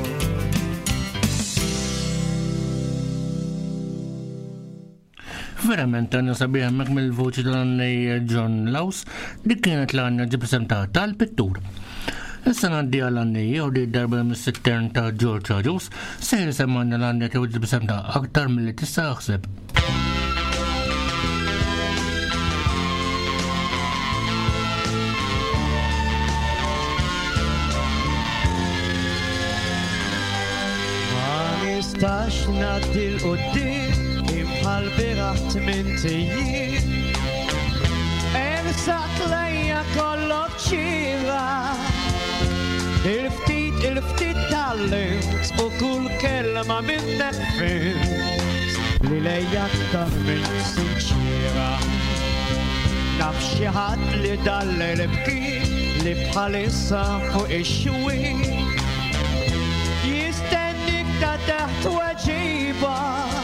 Verament għanna sabiħ mek mill-voċi tal-għannej John Laws dik kienet l-għanna ġipresentata tal-pittur. Issa għandi għal-għannej u di darba mis-sittern ta' George Hajus sejri semmanna l-għannej ta' ġipresentata aktar mill-li tista' għaxseb. Ma nistax naddi l-qoddim Imħal biraħt minn tijin Ersaq lejja kollok ċira Il-ftit, il-ftit talent U kull kelma minn nefint Li lejja aktar minn sinċira Naf xieħat li dalle l-bki Li bħalissa fuq ix-xwi Jistennik ta' taħt weġiba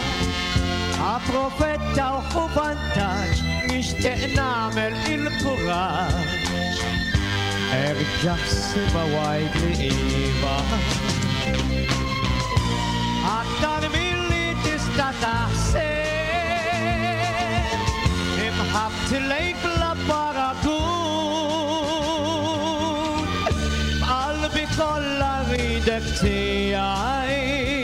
Profetta u vantaġġ nixtieq nagħmel il-kuraġġ Erġa' ħsiba wajd li iva Aktar milli tista' taħseb Imħabt lejk la paragun Qalbi kollha ridek tiegħi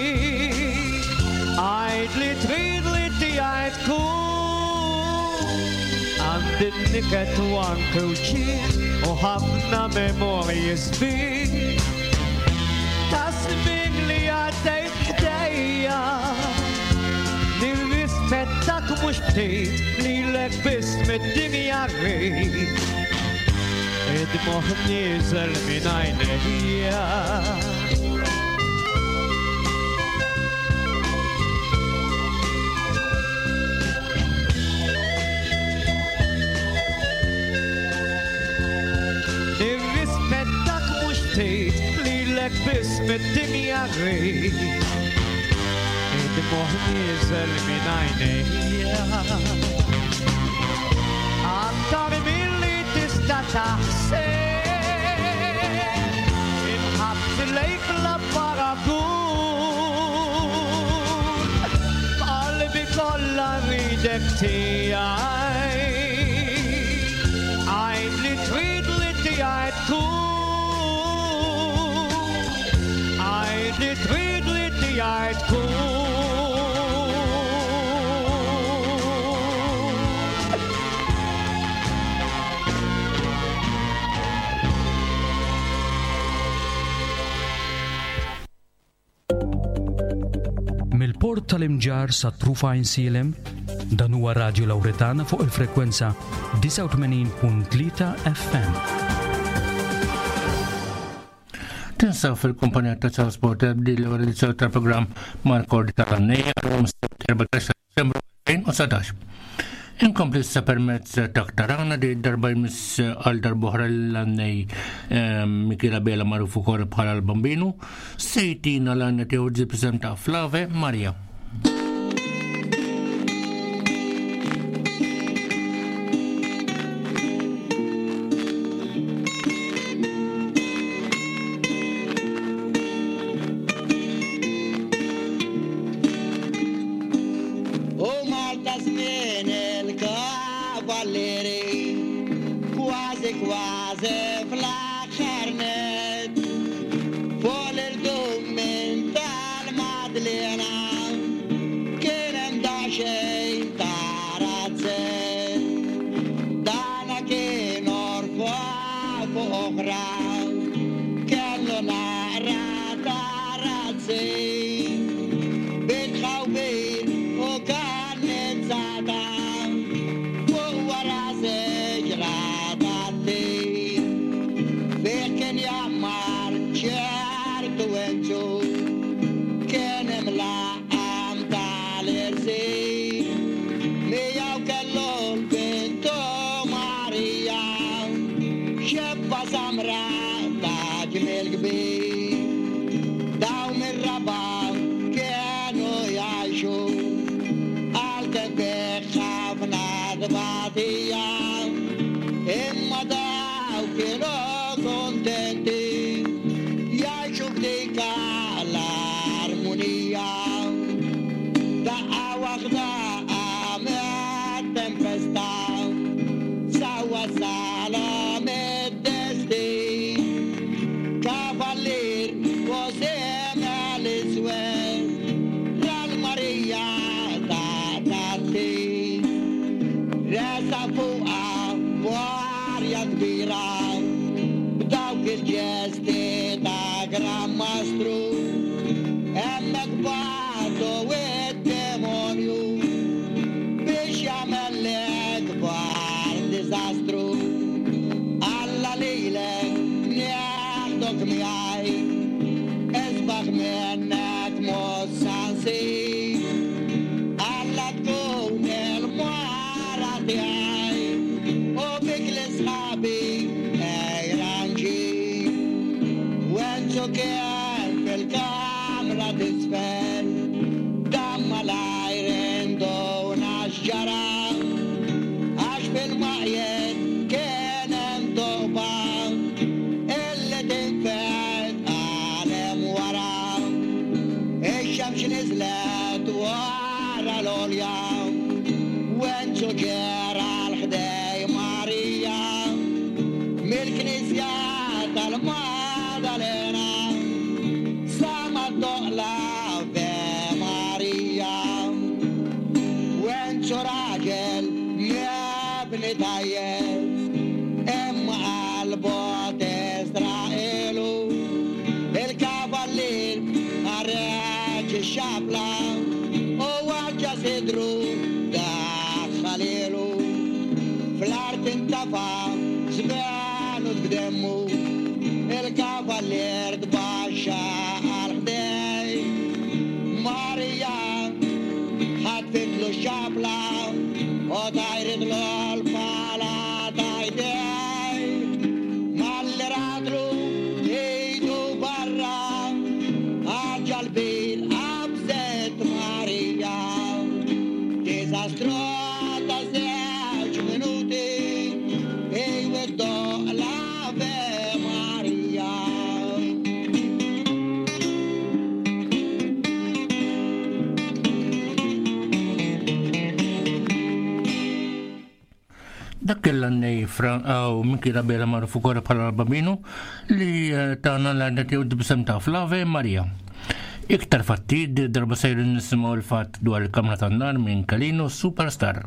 Għajd li trid għajd kun Għandinniket u anke uċir U ħafna memorji sbir Tasmin li għaddejt ħdejja Nirrispettak mux btejt Li l-ek bis mid-dinja rejt Id-moħ nizel min għajnejja Nirrispettak mux lilek bis mid-dinja għej id-dmuħ nizel min għajnejja Aktar milli tista taħseb inħabt lejk l-apparatur Qalbi kollha ridek tiegħi Għajn li trid li tiegħi tkun Għajn li trid li tiegħi tkun Mill-port tal-imġar sa Trufa Insilem, dan huwa Radio Lauretana fuq il-frekwenza tminja u tmaniin punt tlieta F M. Tinsaw fil-kumpanija ta' Transport bdil l-edizzjoni tal-programm mal-kordi tal-għannejja għal-għum erbatax Settembru duemila u satax. Inkompli issa permezz ta' Ktarana di darba jmiss għal darbohra l-għannej Michela Bela marufu kor bħala l-Bambinu, sejtina l-għannet jgħudzi prezenta Flave Maria. Mal-ratru, ejdu barra kella nej Fran aw minki rabela marufu kora bħala Babino li tagħna l-għadet jew dibsem ta' Flave Maria. Iktar fatti darba sejru nisimgħu l-fatt dwar il-Kamra tan-Nar minn Kalino Superstar.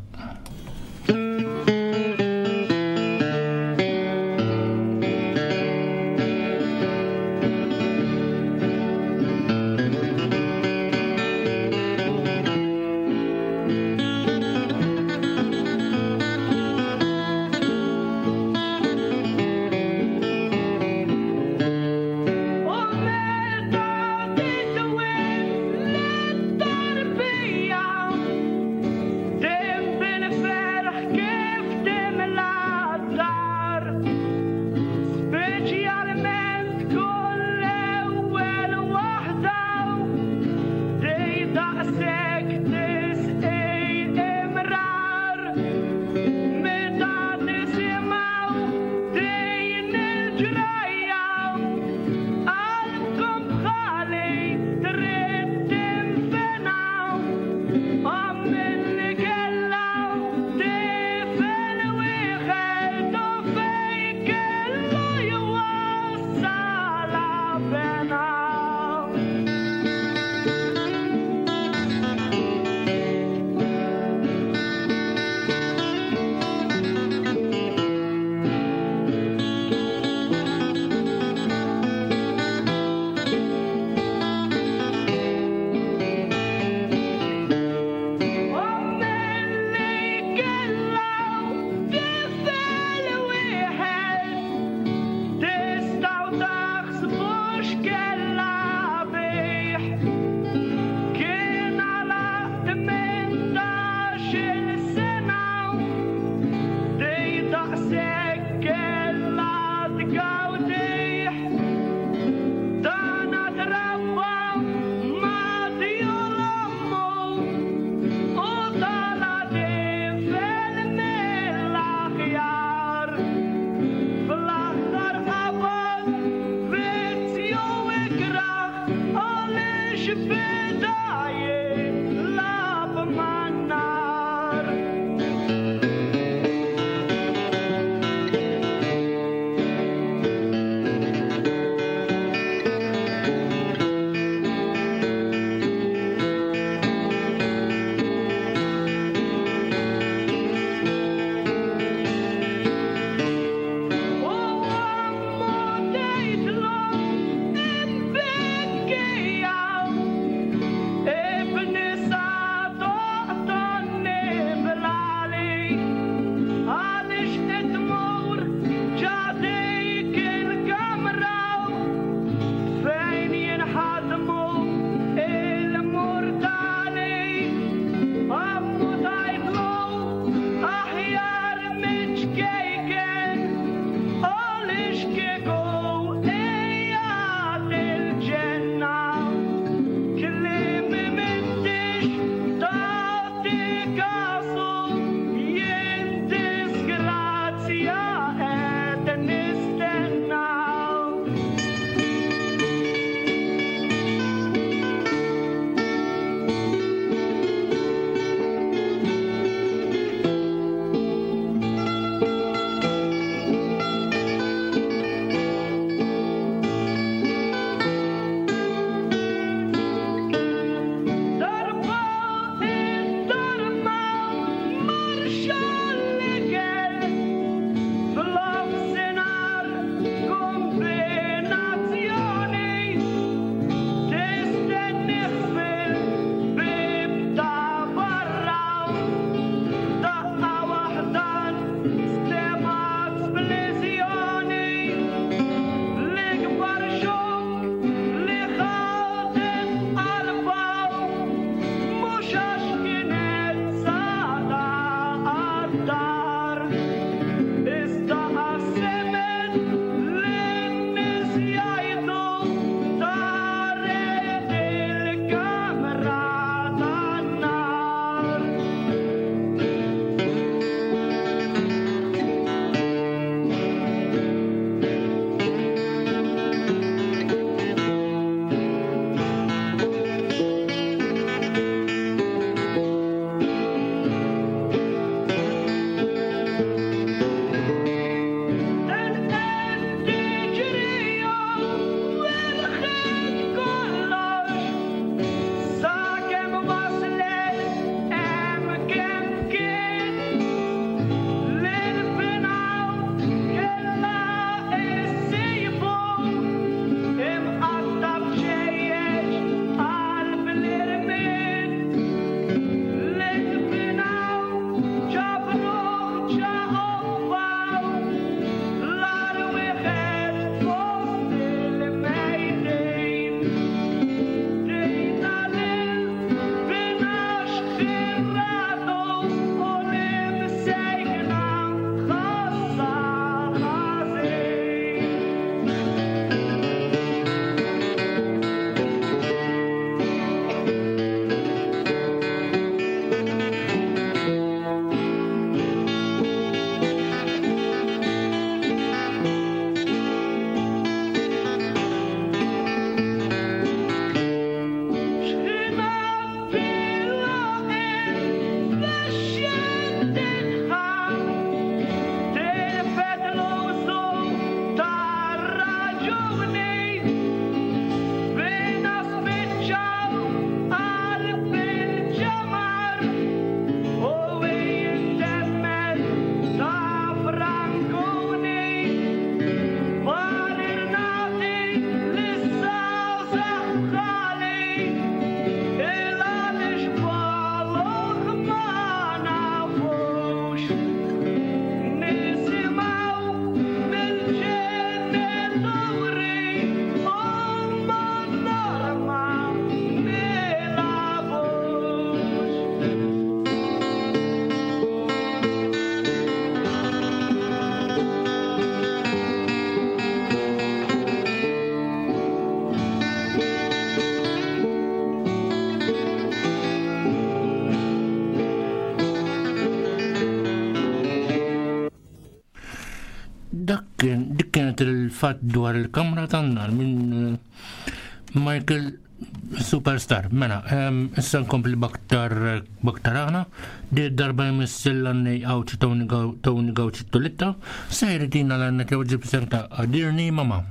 fil-fatt dwar il-kamra tan-nar minn Michael Superstar. Mela, issa nkompli baktar baktarana, di darba jmissilla nej għawċi Tony Gawċi Tulitta, sejri tina l-għanna kewġi b'senta għadirni mama.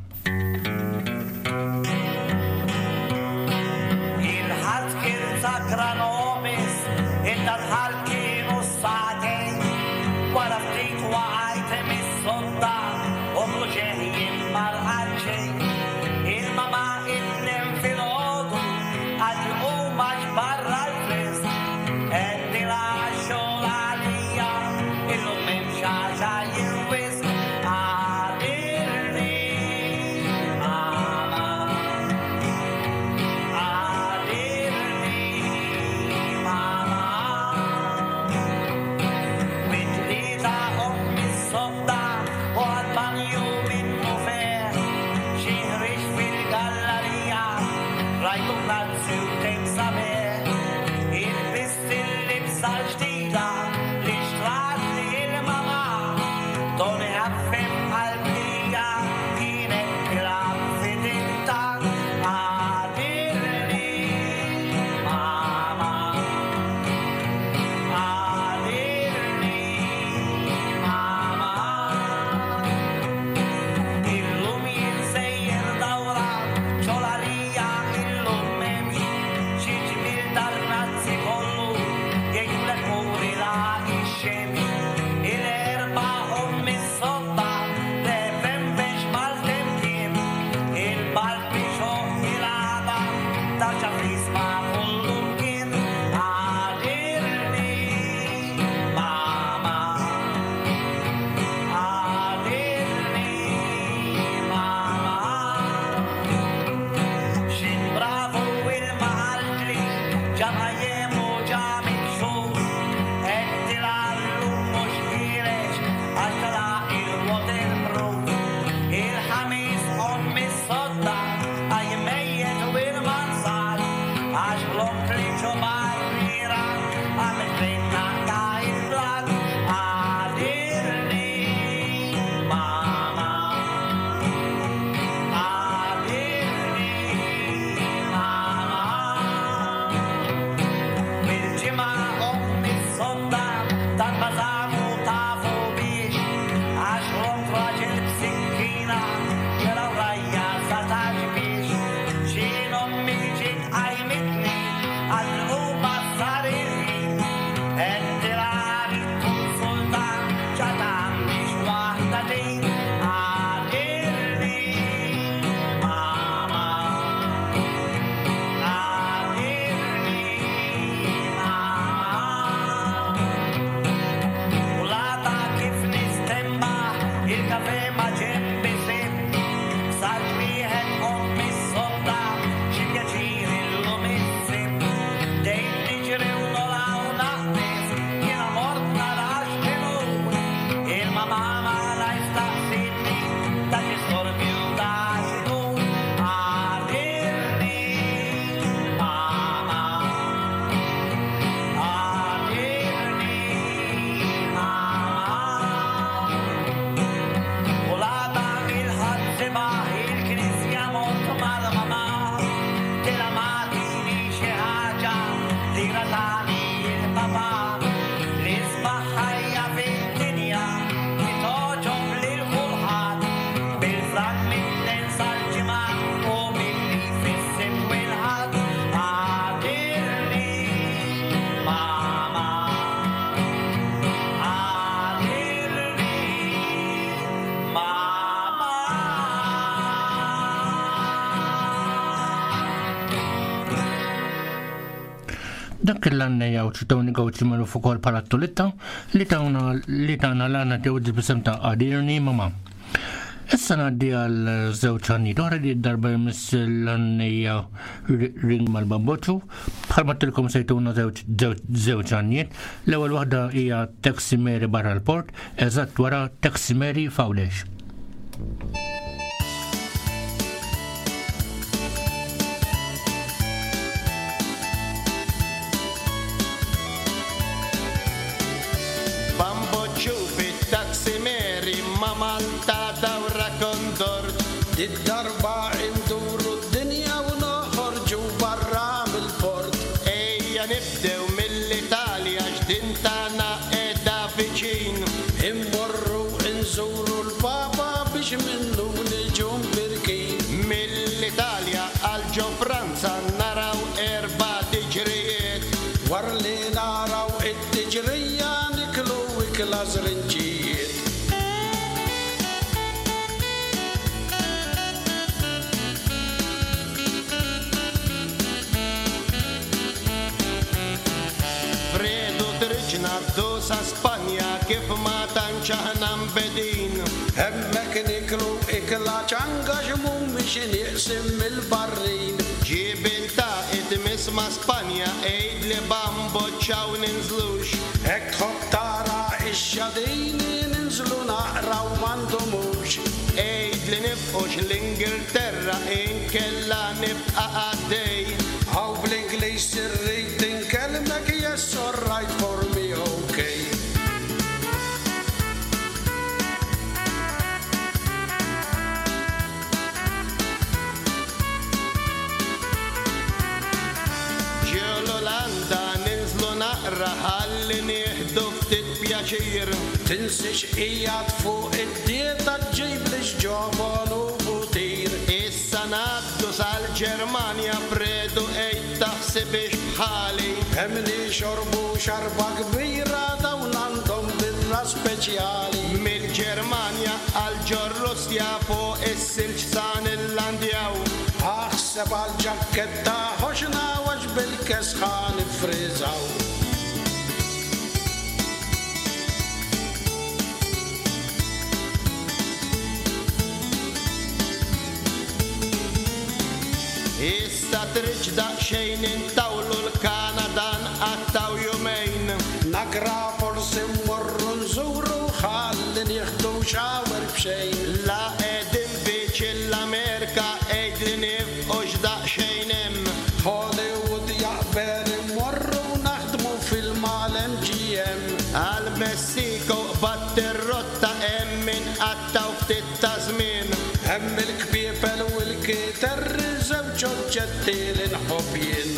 Il-ħat kien sakra nobis, id-dal-ħal kienu s-satejn, wara ftit waqajt mis-sodda, u bluġeħjien mal-ħalċejn. Il-mama id-nem fil-ħodu, għadju u maġ barra l-fris, eddi la xolalija, il-lum memxaġa jirwis, għadirni mama, għadirni mama. Mit-lita ommi s-sodda, u għal-banju minnu fer, xieħriġ fil-gallerija, rajtu nazzi u tem saber, il-bist il-libsa ġdida, li xtrat li il-mama, doni għaffem għal-blija, kienet tilab fidinta, għadirni mama, għadirni mama. Illum jinsejjer dawra, ċolarija illum memx, xieġmil dal-nazzi kollu, jgħidlek uri la ix-xemx. Il-erba ommi s-sodda, lefem bex mal-temkien, il-balbixo il-għada, taċa frisma kollu kien, għadirni mama, għadirni mama. Xin bravo il-maħalli, ġamajem u ġamil xur, etti l-allum mux ħireċ, għaxtala il-waterproof. Il-ħamis ommi s-sodda, għajmejjet u il-mansal, għax blok li ġobarrira, għamil trenna ka il-blad, għadirni mama, għadirni mama. Bil-ġimgħa ommi s-sodda, tal-bażamu tafu biex, għax ront raġel b'sikkina, jaraw rajja sa taġbiex. Xien ommi ġiet għajmitni, għall-quba sar il-ħin, ed-dirari konsulta, ċatam biex waħda din, għadirni mama, għadirni mama. U lata kif nistemma, il-kafe ma ġembi sim, sar wieħed ommi s-sodda, xi pjaċir illum issim. Dejn niġri u nolaw naqnis, jiena mort narax kienu, il-mama ma la jistaqsitni, ta' xi storbju ta' xinu, għadirni mama, għadirni mama. U lata il-ħadsima, il-knisja mort mal-mama, tela matini xi ħaġa, li gratani il-papa, li sbaħħajja fid-dinja, li toġob lil kulħadd, bil-frak minn sal-ġimgħa u milli fis-sibt u l-ħadd, għadirni mama, għadirni mama. Dak il-għanna jgħawċi Tony Gawċi maru fukol pala Tulitta, li tawna li tawna l-għanna tewġi bisemta għadirni mama. Issa naddi għal zewċanni, doħra di darba jmiss l-għannija ring mal-bamboċu, bħalma tilkom sejtuna zewċanniet, l-ewel wahda hija Taxi Mary barra l-port, eżatt wara Taxi Mary fawlex. Bamboċu fit-Taxi Mary, ma Malta dawra kondor, الضربة ندوروا الدنيا ونخرجوا برا بالبورت. Ejja nibdew mill-Italja x'dintana qiegħda viċin. Immorru nżuru l-Papa biex minnu niġu mbirkin. Mill-Italja għal ġo Franza naraw erba' tiġrijiet. War li naraw it-tiġrija niklu ikla żrinġijiet. Fredu triġna f'dosa Spanja kif ma tantx aħna mbedin. Hemmek niklu ikla ċanga x'mhumiex nieqsim mill-barrin. Ġibilta id-mis ma' Spanja ejd li bamboċċaw ninżlux. Hekk tħobb tara ix-xadini ninżlu naqraw m'għandhomux. Ejd li nibqgħux l-Ingilterra inkella nibqa' għaddej. Haw bl-Ingliż irrid inkellmek yes all right for me okay. Ġew l-Olanda ninżlu naqra ħalli nieħdu ftit pjaċir. Tinsix qiegħed fuq id-dieta ġġib li x'ġobon u butir. Issa ngħaddu sal-Ġermanja Fredu ejd taħsibix bħali. Hemm li xorbu xarba kbira dawn għandhom birra speċjali. Mill-Ġermanja għal ġo Russja fuq is-silġ sa nillandjaw. Aħseb għal-ġakketta ħoxna għax bil-kesħa nifriżaw. Issa triġ daqsxejn intawlu l-Kanadan għattaw jumejn. Nagra forsi mmorru nżuru ħalli nieħdu xawer b'xejn. La qegħdin viċi l-Amerika ejd li nifqu x'daqsxejn hemm. Hollywood jaqbel immorru naħdmu fil-mal-M G M. Għal-Messiko qbatt ir-rotta hemm min qattaw ftit ta' żmien. Hemm il-kbiebel u l-kiterri żewġ oġġetti li nħobb jien.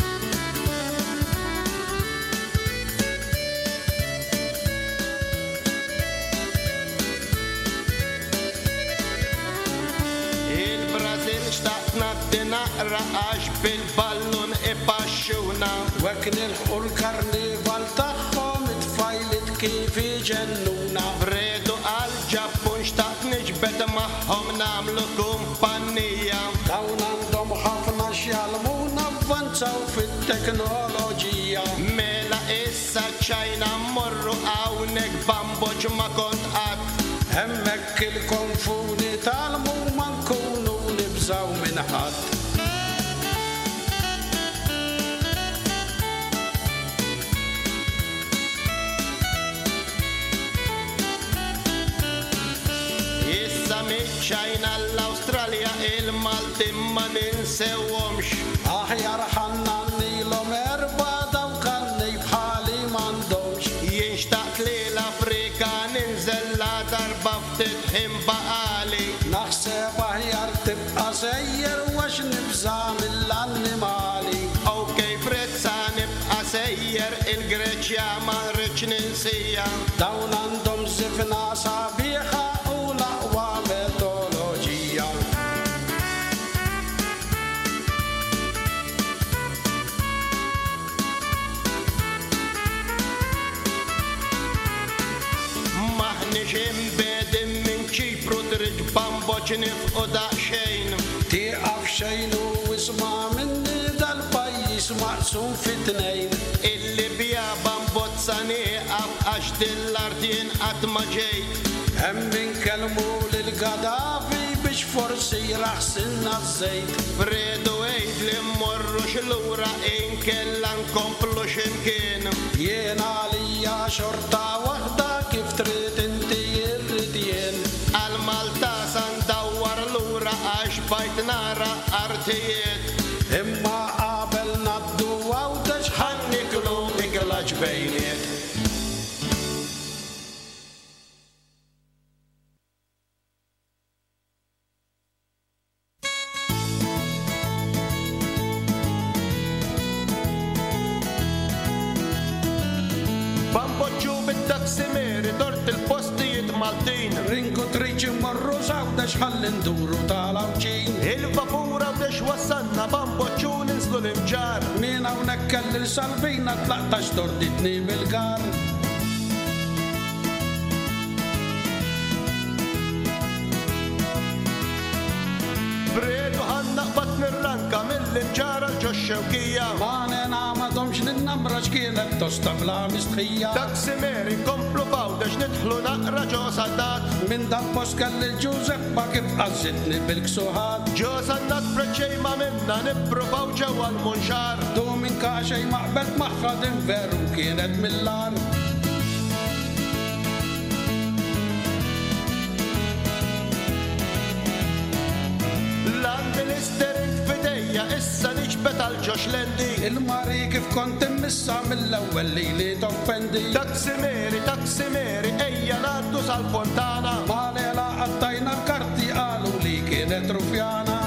Il-Brażil xtaqt ngħaddi naqra għax bil-ballun ipaxxuna. Wek nilħqu l-karnival tagħhom it-tfajlit kif iġennuna. Fredu għal-Ġappun xtaqt niġbed magħhom nagħmlu kumpanija. Dawn għandhom ħafna x'jalmuna avvanzaw fit-teknoloġija. Mela issa ċajna mmorru hawnhekk bamboġġ ma kont qatt. Hemmhekk il-konfuni talmu ma nkunu nibżaw minn ħadd. Issa miċ-Ċajna l-Awstralja il-Malti ma ninsewhomx. Aħjar ħanna nilhom erba' dawk għandni bħali m'għandhomx. Jien xtaqt li l-Afrika ninżel la darba ftit ħin baqali. Naħseb aħjar tibqa' sejjer għax nibża mill-annimali. Okej Frezza nibqa' sejjer il-Greċja ma rridx ninsija. Dawn għandhom żifna sabiħa u l-aqwa metoloġija. Maħniex imbedin minn Ċipru triġ bamboġġ nifqu daqsxejn. Tieqaf xejn u isma' minni dal-pajjiż maqsum fit-tnejn. Il-Libja bambozza nieqaf għax dil-art jien qatt ma ġejt. Hemm inkellmu lil Gaddafi biex forsi jraħsinna żejt. Fredu ejd li mmorrux lura inkella nkomplu x'imkien. Jien għalija xorta waħda kif trid inti irrid jien. Għal-Malta sa ndawwar lura għax bajt nara artijiet. Imma qabel naddu għawdex ħanniklu ikla ġbejniet. sawdex ħalli nduru tal-awċin. Il-vapura bdex wassanna bamboċċun inslu l-imġar. Min hawnhekk kelli l-salvina tlaqtax torditni bil-gar. Fredu ħannaq bat nirranka mill-imġara l-ġoxxewkija. Ma nena madomx l-namra x'kienet tosta bla mistħija. Taksimeri komplu fawdex nidħlu naqra ġo saldat. Min dal-post kelli l-Giuseppa kif qażitni bil-ksuħat. Ġo saldat preċej ma minna nippruvaw ġewwa l-munxar. Du minn kaxej maqbet maħħa din veru kienet mill-lar. L-Minister fidejja issa niġbet għal-ġoxlendi. Il-mari kif kont immissa mill-ewwel li li toffendi. Taksimeri, taksimeri, ejja naddu sal-fontana. Ma lela għattajna l-karti qalu li kienet rufjana.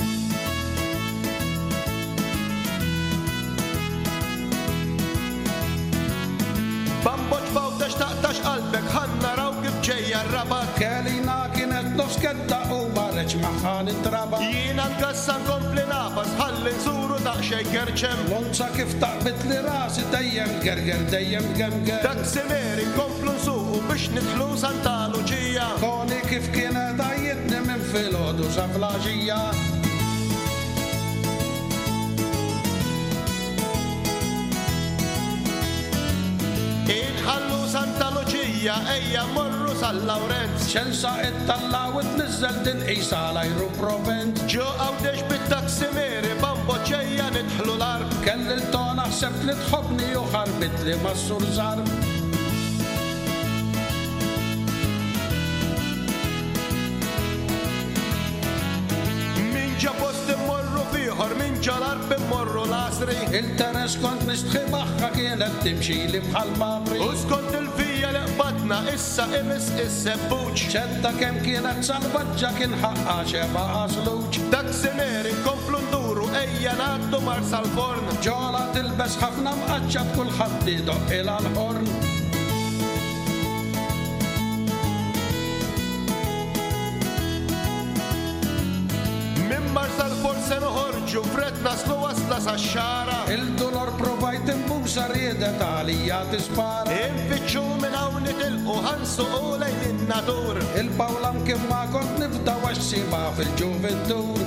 Bamboċ fawdex taqtax qalbek ħanna raw kif ġejja r-rabat. Kelina kienet noskedda u marreċ maħħan it-traba. Jiena nkassan kompli nafas ħalli nżuru daqxej kerċem. Lonza kif taqbit li rasi dejjem gerger dejjem gemger. Taksimeri komplu nsuqu biex nidħlu santalu ġija. Koni kif kienet għajitni minn filodu saflaġija. Inħallu Santa Lucia ejja morru sal-Lawrenz. Xensa it-tallaw it-nizzel din isa lajru provent. Ġo għawdex bit-taksimeri bamboċeja nidħlu l-arb. Kelli l-tona ħsebt li tħobni u ħarbit li massur zarb. Min ġa post immorru fiħor, min ġa l-arb immorru l-asri. Il-teres kont nistħi maħħa kienet timxi li bħal mabri. U skont il-fija li qbatna issa imis is-sebbuċ. ċedda kem kienet salvaġġa kien ħaqqa xeba għasluċ. Taksimeri komplu nduru ejja naddu mar sal-forn. Ġola tilbes ħafna mqaċċat kulħadd idoq il-ħorn. Mimmar sal-forn se noħorġu fred naslu wasla sax-xara. Il-dolor provajt imbusa riedet għalija tispara. Infittxu minn hawn nitilqu ħansu u lejn in-natur. Il-bawlam kif ma kont nifda għax siba fil-ġuventur.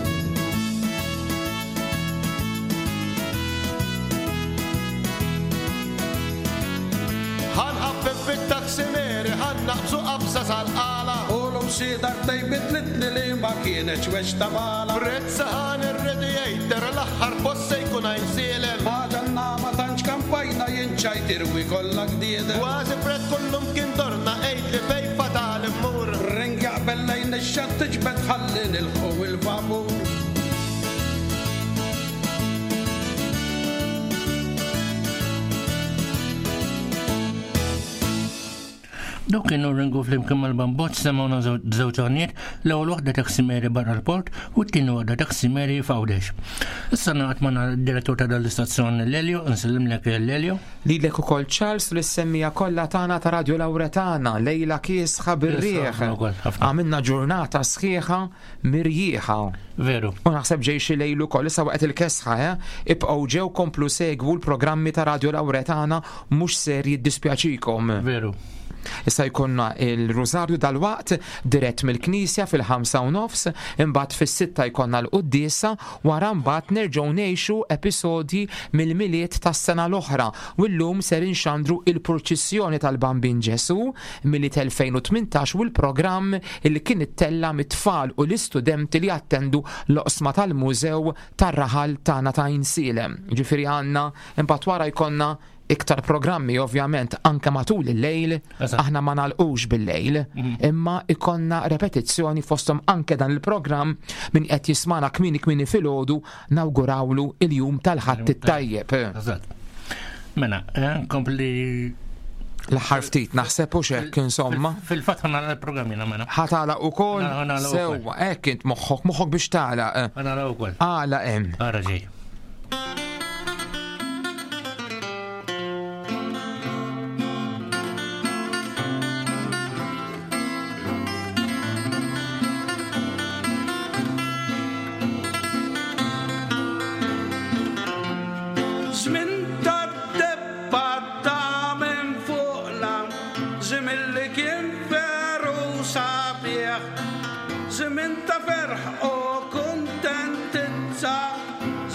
Ħanħaffef fit-taksimeri ħannaqbsu qabsa sal-qala. Sidar dejbit litni li ma kienet wex tabala. Prezza ħan ir-radiator l-aħħar possa jkun għajn silem. Maġanna ma tanċ kampajna jinċajt irwi kolla gdieda. Kważi fred kullum kien dorna ejd li fej fatal immur. Ringja bellejn ix-xatt tiġbed ħallin il-ħu il-vapur. Dok kienu ringu flimkien mal-bambot semawna żewġ għaniet, l-ewwel waħda taksimeri barra l-port u t-tieni waħda taksimeri f'Għawdex. Issa naqgħod magħna d-direttur ta' dal-istazzjon Lelio, nsellimlek Lelio. Lilek ukoll Charles u l-semmija kollha tagħna ta' Radio Lawretana lejla kiesħa bir-rieħ. Għamilna ġurnata sħiħa mirjieħa. Veru. U naħseb ġejxi lejlu koll issa waqt il-kesħa, ibqgħu ġew komplu segwu l-programmi ta' Radio Lawretana mhux ser jiddispjaċikom. Veru. Issa jkunna il-Rużarju dal-waqt dirett mill-Knisja fil-ħamsa u nofs, imbagħad fis-sitta jkollna l-Qudiesa, wara mbagħad nerġgħu ngħixu episodji mill-miliet tas-sena l-oħra u llum ser inxandru il-Proċissjoni tal-Bambin Ġesu miliet elfejn u tmintax u l-programm li kien ittella mit-tfal u l-istudenti li attendu l-oqsma tal-Mużew tar-Raħal tagħna ta' Insilem. Ġifieri għandna imbagħad wara jkollna iktar programmi ovvjament anke matul il-lejl, aħna ma nagħlqux bil-lejl, imma ikonna repetizzjoni fosthom anke dan il-programm min qed jismana kmini kmini filgħodu nawgurawlu il-jum tal-ħadd it-tajjeb. Mela, kompli l-aħħar ftit naħseb u xekk insomma. Fil-fatt ħanara l-programm jiena mela. Ħatala wkoll sewwa hekk int moħħok moħħok biex tagħlaq. Ħanara wkoll. Għala hemm. Ara ġej.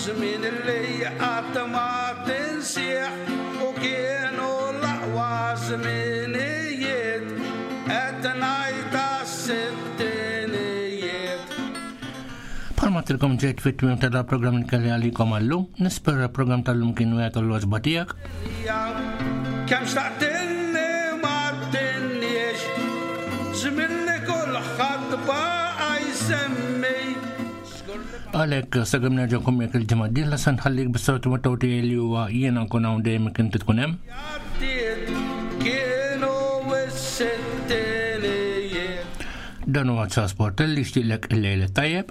żmien li qatt ma tinsieħ u kienu l-aqwa żminijiet qed ngħid għas-sittinijiet. Palma tilkom ġejt fit-twim tal-programm li kelli għalikom għallum, nispera l-programm tal-lum kienu għet l-loġba tijak. Kem xtaqtinni ma tinniex, żminni kulħadd baqa jsemmi. Għalek, sagħem nerġakum jek il-ġemad dilla sanħallik bis-sawti ma tawti li huwa jiena nkun hawn dejjem kinti tkun hemm. Kienu s-sittinijiet. Dan huwa Charles Portelli xtieqlek il-lejl tajjeb.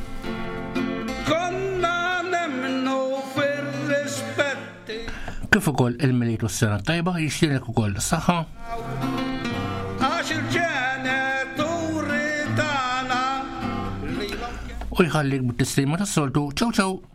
Konna nemmnu fir-rispetti. Kif ukoll il-miliet u s-sena tajba jixtieqlek ukoll saħħa. Għax il-ġenituri tagħna U jħallik bit-tislima tas-soltu. Ċaw ċaw.